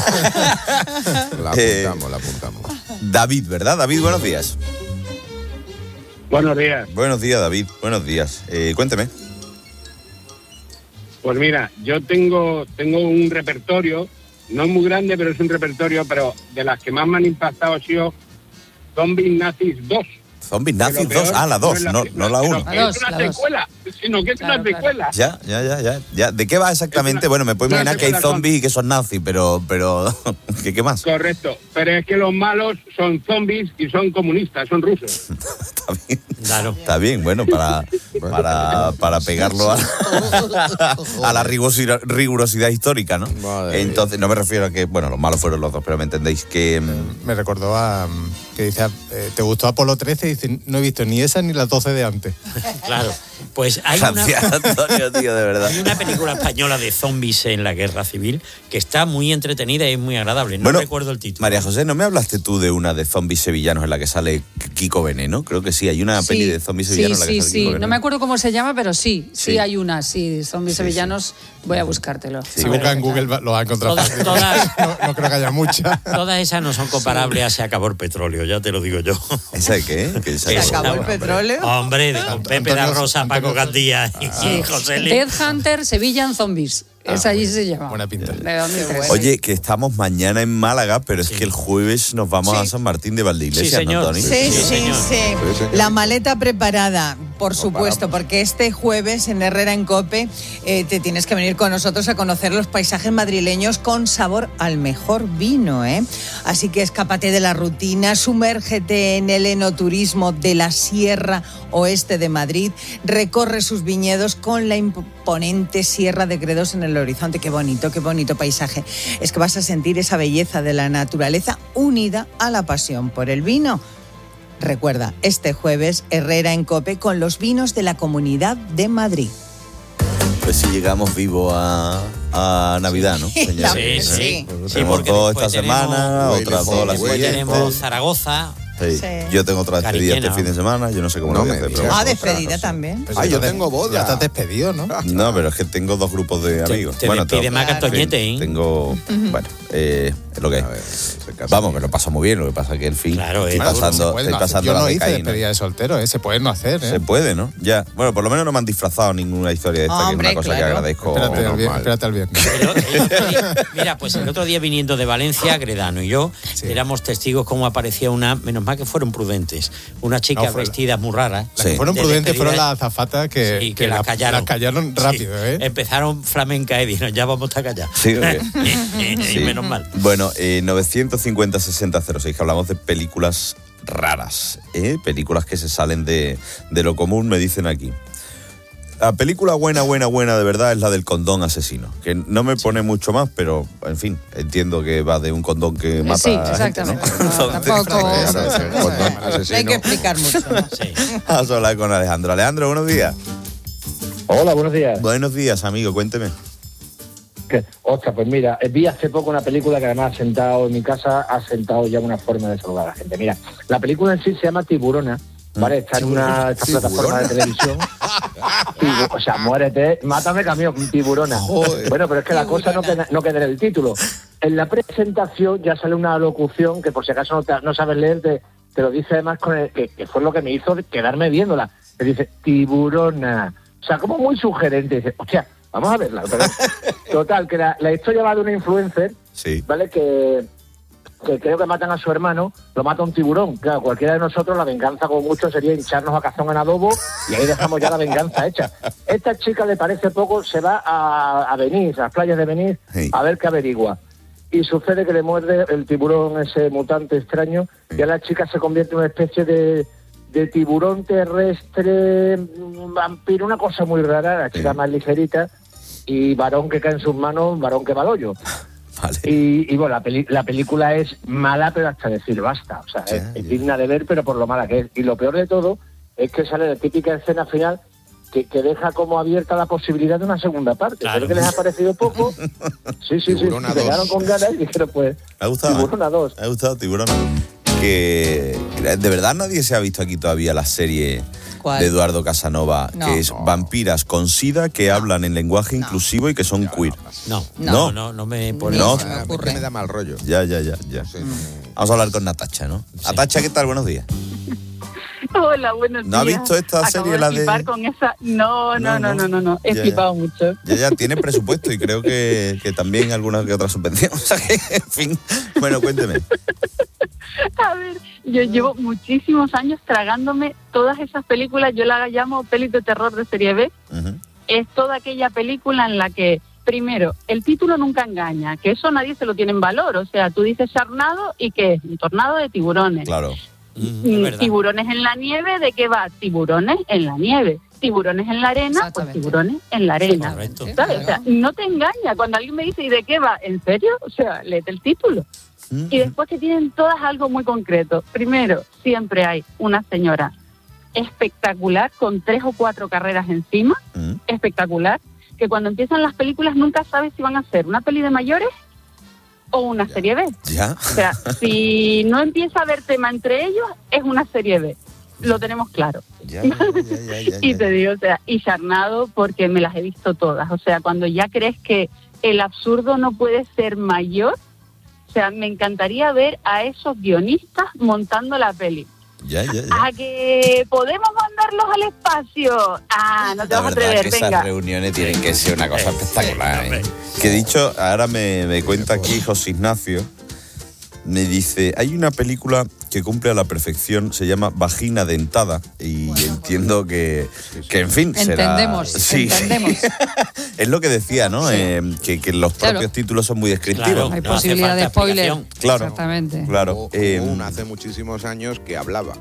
La apuntamos. David, ¿verdad? David, buenos días. Buenos días. Buenos días, David. Buenos días. Cuénteme. Pues mira, yo tengo un repertorio, no es muy grande, pero es un repertorio, pero de las que más me han impactado ha sido Zombies Nazis 2. Zombies Nazis 2, la 2, no la 1. Es una secuela, sino que es una secuela. Ya. ¿De qué va exactamente? Bueno, me puedo imaginar que hay zombies y que son nazis, pero ¿qué más? Correcto, pero es que los malos son zombies y son comunistas, son rusos. Está bien. Claro. Está bien, bueno, para pegarlo a la rigurosidad histórica, ¿no? Entonces, no me refiero a que, bueno, los malos fueron los dos, pero me entendéis que... Me recordó a... que dice, ¿te gustó Apolo 13? Y dice, no he visto ni esa ni las 12 de antes. Claro, pues hay Antonio, tío, de verdad. Hay una película española de zombies en la guerra civil que está muy entretenida y muy agradable. No recuerdo el título. María José, ¿no me hablaste tú de una de zombies sevillanos en la que sale Kiko Veneno? Creo que sí, hay una peli de zombies sevillanos en la que sale Kiko Veneno. No me acuerdo cómo se llama, pero sí hay una, zombies sevillanos. Voy a buscártelo. Si busca en Google lo va a encontrar fácil. No creo que haya muchas. Todas esas no son comparables a Se acabó el petróleo, ya te lo digo yo. ¿Esa de qué? ¿Se acabó el petróleo? Hombre, con Pepe da Rosa, Paco Gandía y José Lee. Dead Hunter, Sevillan Zombies. Es allí se llama. Buena pinta. Oye, que estamos mañana en Málaga, pero es que el jueves nos vamos a San Martín de Valdeiglesias, ¿no, Toni? Sí. La maleta preparada, por supuesto, porque este jueves en Herrera en COPE te tienes que venir con nosotros a conocer los paisajes madrileños con sabor al mejor vino, ¿eh? Así que escápate de la rutina, sumérgete en el enoturismo de la Sierra Oeste de Madrid, recorre sus viñedos con la imponente Sierra de Gredos en el horizonte. Qué bonito paisaje. Es que vas a sentir esa belleza de la naturaleza unida a la pasión por el vino. Recuerda, este jueves Herrera en COPE con los vinos de la Comunidad de Madrid. Pues si llegamos vivos a Navidad, ¿no, señores? Sí. Tenemos dos esta semana, otras dos la siguiente. Tenemos Zaragoza. Sí. Yo tengo otra despedida este fin de semana, yo no sé cómo lo voy a hacer. Pero despedida tamén. Yo tengo boda. Ya estás despedido, ¿no? No, pero es que tengo dos grupos de amigos. Te despide más Cantoñete, ¿eh? Tengo, es lo que es. Vamos, que lo paso muy bien, lo que pasa es que el fin estoy pasando yo no la hice decaína. despedida de soltero, se puede no hacer, Se puede, ¿no? Ya. Bueno, por lo menos no me han disfrazado ninguna historia de esta, que es una cosa que agradezco. Espérate al viernes. Mira, pues el otro día viniendo de Valencia, Gredano y yo éramos testigos cómo aparecía menos mal que fueron prudentes, unas chicas vestidas muy raras. Las que fueron prudentes fueron las azafatas que las callaron rápido, Empezaron flamenca y dijeron, ya vamos a callar. Sí, y menos mal. Bueno, 950-6006, que hablamos de películas raras, películas que se salen de lo común, me dicen aquí. La película buena de verdad es la del condón asesino, que no me pone mucho más, pero en fin, entiendo que va de un condón que mata a gente, ¿no? Tampoco hay que explicar mucho, ¿no? Vamos a hablar con Alejandro. Alejandro, buenos días. Hola, buenos días. Buenos días, amigo, cuénteme. Ostras, pues mira, vi hace poco una película que además sentado en mi casa, ha sentado ya una forma de saludar a la gente. Mira, la película en sí se llama Tiburona, ¿vale? Está en una plataforma de televisión. O sea, muérete, mátame camión, Tiburona. Joder. Bueno, pero es que la cosa no queda en el título. En la presentación ya sale una locución que por si acaso no sabes leer, te lo dice además que fue lo que me hizo quedarme viéndola. Te dice, Tiburona. O sea, como muy sugerente. Dice, hostia, vamos a verla. Pero, total, que la historia va de una influencer, ¿vale? Que creo que matan a su hermano, lo mata un tiburón. Claro, cualquiera de nosotros, la venganza con mucho sería hincharnos a cazón en adobo y ahí dejamos ya la venganza hecha. Esta chica, le parece poco, se va a Venice, a las playas de Venice, a ver qué averigua. Y sucede que le muerde el tiburón, ese mutante extraño, y a la chica se convierte en una especie de tiburón terrestre, vampiro, una cosa muy rara, la chica más ligerita, y varón que cae en sus manos, varón que va al hoyo. Vale. Y bueno, la película es mala, pero hasta decir basta. O sea, es digna de ver, pero por lo mala que es. Y lo peor de todo es que sale la típica escena final que deja como abierta la posibilidad de una segunda parte. Claro. Creo que les ha parecido poco. Sí. Se quedaron con ganas y dijeron, pues, ¿me ha gustado? Tiburona 2. Me ha gustado Tiburón. Que de verdad nadie se ha visto aquí todavía la serie de Eduardo Casanova, que es vampiras con sida que hablan en lenguaje inclusivo y que son queer. No me pone. No, me da mal rollo. Ya. Vamos a hablar con Natacha, ¿no? Sí. Natacha, ¿qué tal? Buenos días. Hola, buenos días. ¿No ha visto esta serie? La de con esa. No. He flipado mucho. Ya tiene presupuesto y creo que también alguna que otra subvención. O sea que, en fin. Bueno, cuénteme. A ver, yo llevo muchísimos años tragándome todas esas películas. Yo la llamo pelis de terror de serie B. Es toda aquella película en la que, primero, el título nunca engaña, que eso nadie se lo tiene en valor. O sea, tú dices Sharknado y ¿qué es? Un tornado de tiburones. Claro. Tiburones en la nieve, ¿de qué va? Tiburones en la nieve. Tiburones en la arena, pues tiburones en la arena. ¿Sabes? O sea, no te engaña. Cuando alguien me dice, ¿y de qué va? ¿En serio? O sea, léete el título. Y después que tienen todas algo muy concreto. Primero, siempre hay una señora espectacular con 3 o 4 carreras encima, espectacular, que cuando empiezan las películas nunca sabes si van a ser una peli de mayores o una serie B. ¿Ya? O sea, si no empieza a haber tema entre ellos, es una serie B. Lo tenemos claro. Ya. Y te digo, o sea, y Sharknado porque me las he visto todas. O sea, cuando ya crees que el absurdo no puede ser mayor, o sea, me encantaría ver a esos guionistas montando la peli. Ya. A que podemos mandarlos al espacio. No te vas a atrever, que venga. esas reuniones tienen que ser una cosa espectacular. Que he dicho, ahora me cuenta aquí José Ignacio, me dice, hay una película que cumple a la perfección, se llama Vagina Dentada, y entiendo que en fin, entendemos, será... entendemos. Es lo que decía, ¿no? Sí. Que los propios títulos son muy descriptivos. Claro, hay posibilidad de spoiler. Claro, exactamente. Claro. Hace muchísimos años que hablaba.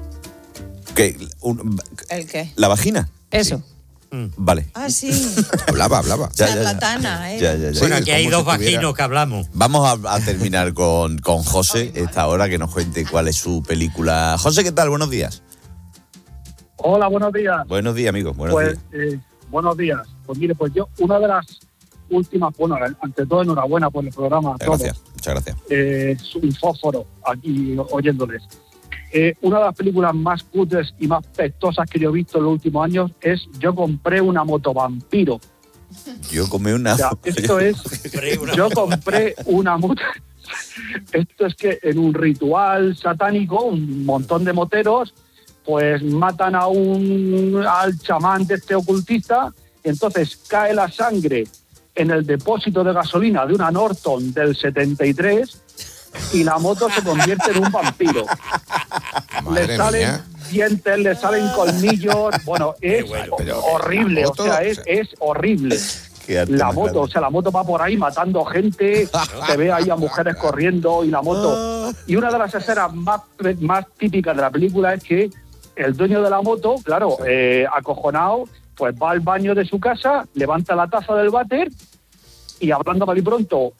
¿El qué? ¿La vagina? Eso. Vale. Ah, sí. Hablaba. Charlatana, Ya. Bueno, aquí hay dos vaginos que hablamos. Vamos a terminar con José esta hora, que nos cuente cuál es su película. José, ¿qué tal? Buenos días. Hola, buenos días. Buenos días, amigos. Buenos días. Buenos días. Pues mire, yo, una de las últimas, ante todo, enhorabuena por el programa. Muchas gracias. Es un fósforo aquí oyéndoles. Una de las películas más cutres y más pestosas que yo he visto en los últimos años es Yo compré una moto vampiro. Yo compré una... O sea, esto es... Yo compré una moto... Esto es que en un ritual satánico, un montón de moteros, pues matan al chamán de este ocultista, y entonces cae la sangre en el depósito de gasolina de una Norton del 73... y la moto se convierte en un vampiro. Le salen dientes, le salen colmillos. Bueno, es horrible. O sea, es horrible. La moto, o sea, la moto va por ahí matando gente, se ve ahí a mujeres corriendo y la moto. Y una de las escenas más típicas de la película es que el dueño de la moto, claro, acojonado, pues va al baño de su casa, levanta la taza del váter y, hablando mal y pronto,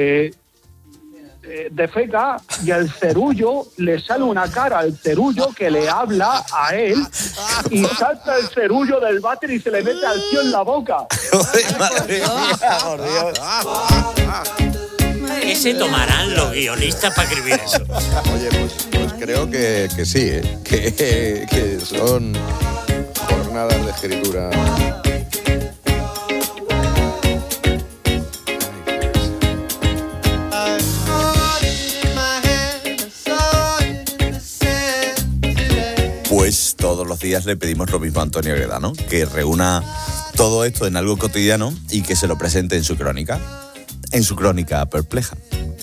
defeca, y el cerullo, le sale una cara al cerullo que le habla a él, y salta el cerullo del váter y se le mete al tío en la boca. Por Dios. ¿Qué se tomarán los guionistas para escribir eso? Oye, pues creo que sí, que son jornadas de escritura. Pues todos los días le pedimos lo mismo a Antonio Greda, ¿no? Que reúna todo esto en algo cotidiano y que se lo presente en su crónica perpleja.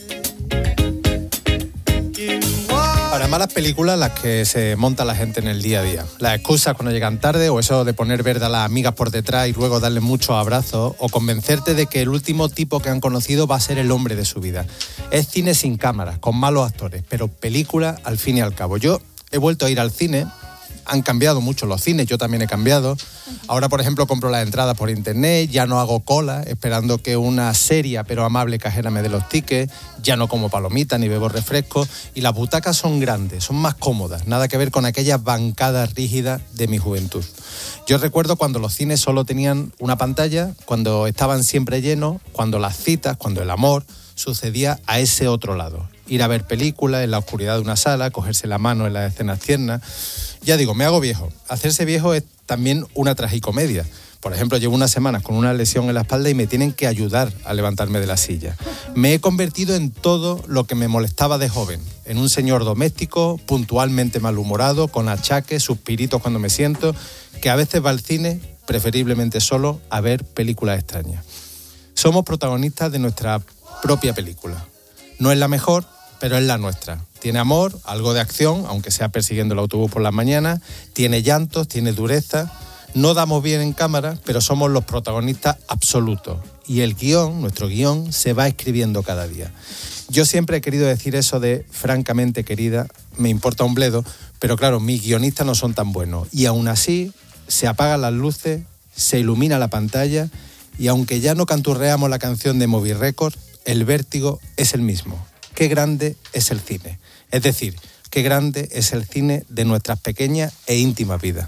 Para malas películas las que se monta la gente en el día a día. Las excusas cuando llegan tarde, o eso de poner verde a las amigas por detrás y luego darle muchos abrazos, o convencerte de que el último tipo que han conocido va a ser el hombre de su vida. Es cine sin cámaras, con malos actores, pero película al fin y al cabo. Yo he vuelto a ir al cine. Han cambiado mucho los cines, yo también he cambiado. Ahora, por ejemplo, compro las entradas por internet, ya no hago cola esperando que una seria pero amable cajera me dé los tickets, ya no como palomitas ni bebo refresco, y las butacas son grandes, son más cómodas, nada que ver con aquellas bancadas rígidas de mi juventud. Yo recuerdo cuando los cines solo tenían una pantalla, cuando estaban siempre llenos, cuando las citas, cuando el amor sucedía a ese otro lado. Ir a ver películas en la oscuridad de una sala, cogerse la mano en las escenas tiernas. Ya digo, me hago viejo. Hacerse viejo es también una tragicomedia. Por ejemplo, llevo unas semanas con una lesión en la espalda y me tienen que ayudar a levantarme de la silla. Me he convertido en todo lo que me molestaba de joven. En un señor doméstico, puntualmente malhumorado, con achaques, suspiritos cuando me siento, que a veces va al cine, preferiblemente solo, a ver películas extrañas. Somos protagonistas de nuestra propia película. No es la mejor, pero es la nuestra. Tiene amor, algo de acción, aunque sea persiguiendo el autobús por las mañanas, tiene llantos, tiene dureza. No damos bien en cámara, pero somos los protagonistas absolutos. Y el guión, nuestro guión, se va escribiendo cada día. Yo siempre he querido decir eso de francamente querida, me importa un bledo, pero claro, mis guionistas no son tan buenos. Y aún así, se apagan las luces, se ilumina la pantalla, y aunque ya no canturreamos la canción de Moby Record, el vértigo es el mismo. Qué grande es el cine. Es decir, qué grande es el cine de nuestras pequeñas e íntimas vidas.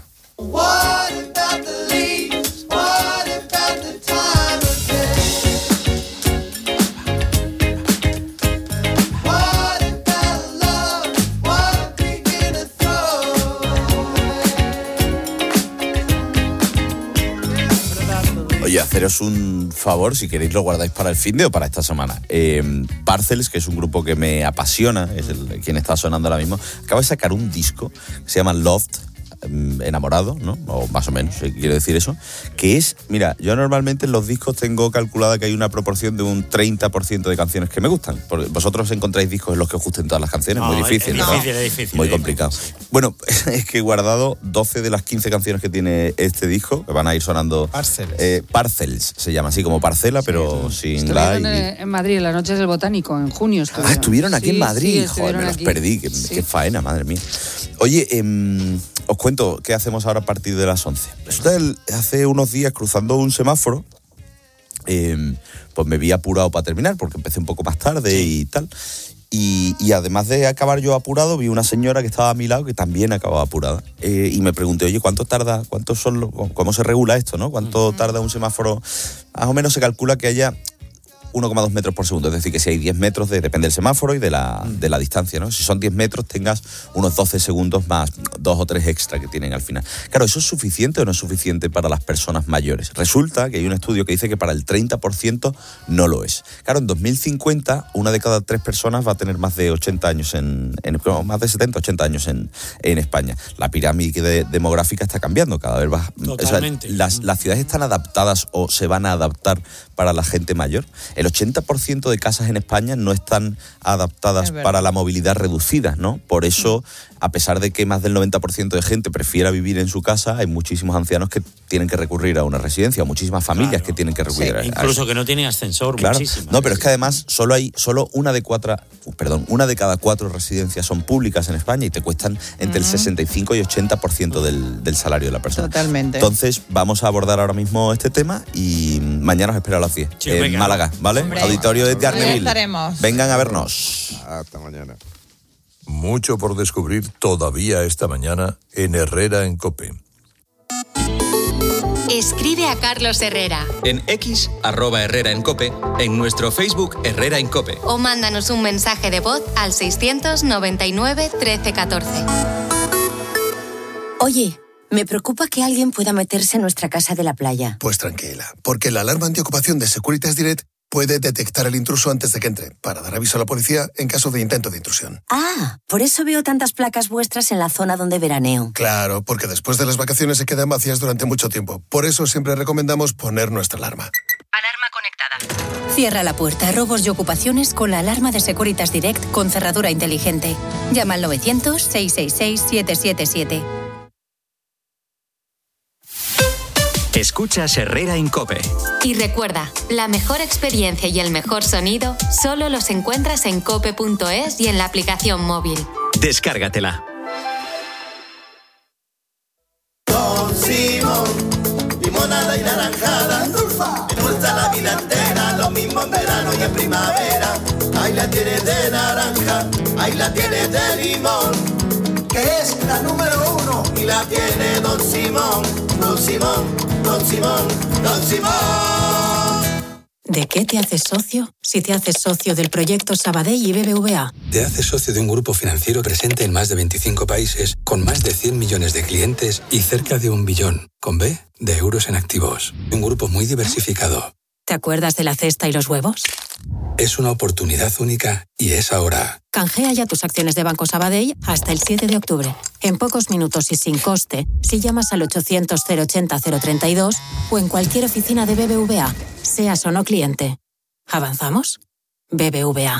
Oye, Pero es un favor, si queréis lo guardáis para el fin de o para esta semana. Parcels, que es un grupo que me apasiona, es quien está sonando ahora mismo, acaba de sacar un disco que se llama Loved, enamorado, ¿no? O más o menos, quiero decir eso, que es, mira, yo normalmente en los discos tengo calculada que hay una proporción de un 30% de canciones que me gustan. Porque vosotros encontráis discos en los que os gusten todas las canciones, muy difícil, ¿no? Es difícil. Muy complicado. Bueno, es que he guardado 12 de las 15 canciones que tiene este disco, que van a ir sonando. Parcels se llama así, como parcela, pero sin la. En Madrid, en las noches del Botánico, en junio. Estuvieron aquí en Madrid. Joder, me los perdí, qué faena, madre mía. Oye, os cuento qué hacemos ahora a partir de las 11. Resulta que hace unos días, cruzando un semáforo, pues me vi apurado para terminar, porque empecé un poco más tarde y tal. Y además de acabar yo apurado, vi una señora que estaba a mi lado que también acababa apurada. Y me pregunté, oye, ¿cómo se regula esto, no? ¿Cuánto tarda un semáforo? Más o menos se calcula que haya 1,2 metros por segundo, es decir, que si hay 10 metros, depende del semáforo y de la distancia, ¿no? Si son 10 metros, tengas unos 12 segundos más 2 o 3 extra que tienen al final. Claro, ¿eso es suficiente o no es suficiente para las personas mayores? Resulta que hay un estudio que dice que para el 30% no lo es. Claro, en 2050, 1 de cada 3 personas va a tener más de 80 años más de 70, 80 años en España. La pirámide demográfica está cambiando, cada vez va. Totalmente. O sea, las ciudades están adaptadas o se van a adaptar para la gente mayor. El 80% de casas en España no están adaptadas para la movilidad reducida, ¿no? Por eso, a pesar de que más del 90% de gente prefiera vivir en su casa, hay muchísimos ancianos que tienen que recurrir a una residencia, o muchísimas familias que tienen que recurrir a incluso que no tienen ascensor, muchísimas. No, pero es que además solo una de cada 4 residencias son públicas en España y te cuestan entre el 65 y 80% del salario de la persona. Totalmente. Entonces, vamos a abordar ahora mismo este tema y mañana os espero a las 10 en Málaga, ¿vale? Hombre. Auditorio de Edgar Neville. Estaremos. Vengan a vernos. Hasta mañana. Mucho por descubrir todavía esta mañana en Herrera en COPE. Escribe a Carlos Herrera. En X, @Herrera en COPE, en nuestro Facebook Herrera en COPE. O mándanos un mensaje de voz al 699 1314. Oye, me preocupa que alguien pueda meterse en nuestra casa de la playa. Pues tranquila, porque la alarma antiocupación de Securitas Direct puede detectar el intruso antes de que entre, para dar aviso a la policía en caso de intento de intrusión. Ah, por eso veo tantas placas vuestras en la zona donde veraneo. Claro, porque después de las vacaciones se quedan vacías durante mucho tiempo. Por eso siempre recomendamos poner nuestra alarma. Alarma conectada. Cierra la puerta a robos y ocupaciones con la alarma de Securitas Direct con cerradura inteligente. Llama al 900-666-777. Escuchas Herrera en COPE. Y recuerda, la mejor experiencia y el mejor sonido solo los encuentras en cope.es y en la aplicación móvil. Descárgatela. Don Simón, limonada y naranjada, me gusta la vida entera, lo mismo en verano y en primavera. Ahí la tienes de naranja, ahí la tienes de limón, que es la número 1 y la tiene Don Simón, Don Simón, Don Simón, Don Simón. ¿De qué te haces socio? Si te haces socio del proyecto Sabadell y BBVA. Te haces socio de un grupo financiero presente en más de 25 países, con más de 100 millones de clientes y cerca de 1 billón, con B, de euros en activos. Un grupo muy diversificado. ¿Te acuerdas de la cesta y los huevos? Es una oportunidad única y es ahora. Canjea ya tus acciones de Banco Sabadell hasta el 7 de octubre. En pocos minutos y sin coste, si llamas al 800-080-032 o en cualquier oficina de BBVA, seas o no cliente. ¿Avanzamos? BBVA.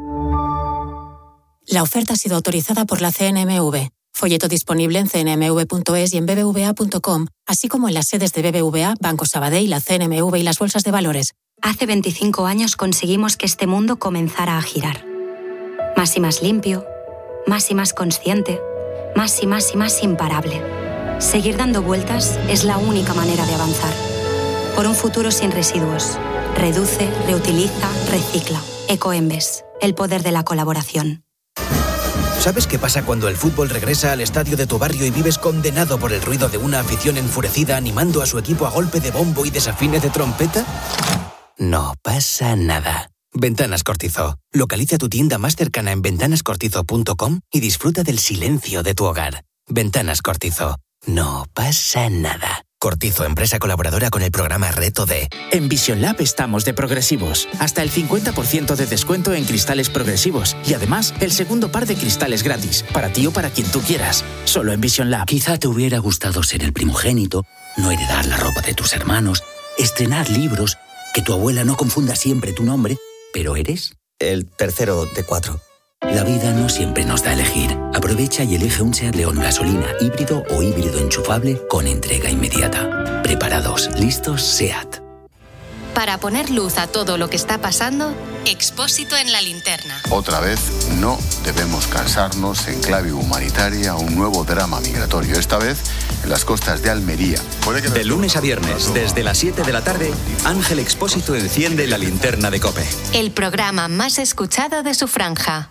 La oferta ha sido autorizada por la CNMV. Folleto disponible en cnmv.es y en bbva.com, así como en las sedes de BBVA, Banco Sabadell, la CNMV y las bolsas de valores. Hace 25 años conseguimos que este mundo comenzara a girar. Más y más limpio, más y más consciente, más y más y más imparable. Seguir dando vueltas es la única manera de avanzar. Por un futuro sin residuos. Reduce, reutiliza, recicla. Ecoembes, el poder de la colaboración. ¿Sabes qué pasa cuando el fútbol regresa al estadio de tu barrio y vives condenado por el ruido de una afición enfurecida animando a su equipo a golpe de bombo y desafines de trompeta? No pasa nada. Ventanas Cortizo. Localiza tu tienda más cercana en ventanascortizo.com y disfruta del silencio de tu hogar. Ventanas Cortizo. No pasa nada. Cortizo, empresa colaboradora con el programa Reto D. En Vision Lab estamos de progresivos. Hasta el 50% de descuento en cristales progresivos. Y además, el segundo par de cristales gratis. Para ti o para quien tú quieras. Solo en Vision Lab. Quizá te hubiera gustado ser el primogénito, no heredar la ropa de tus hermanos, estrenar libros, que tu abuela no confunda siempre tu nombre, pero eres el tercero de 4. La vida no siempre nos da a elegir. Aprovecha y elige un SEAT León gasolina, híbrido o híbrido enchufable con entrega inmediata. Preparados, listos, SEAT. Para poner luz a todo lo que está pasando, Expósito en la linterna. Otra vez, no debemos cansarnos en clave humanitaria un nuevo drama migratorio, esta vez en las costas de Almería. De lunes a viernes, desde las 7 de la tarde, Ángel Expósito enciende la linterna de COPE. El programa más escuchado de su franja.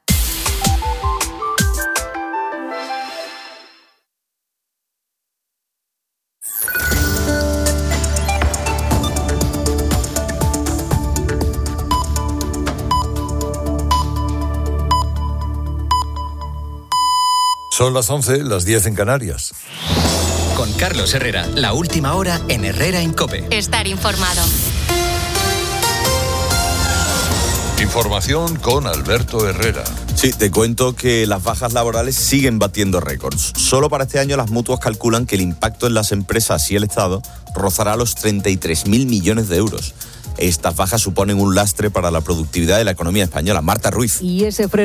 Son las 11, las 10 en Canarias. Con Carlos Herrera, la última hora en Herrera en COPE. Estar informado. Información con Alberto Herrera. Sí, te cuento que las bajas laborales siguen batiendo récords. Solo para este año las mutuas calculan que el impacto en las empresas y el Estado rozará los 33.000 millones de euros. Estas bajas suponen un lastre para la productividad de la economía española. Marta Ruiz. Y ese freno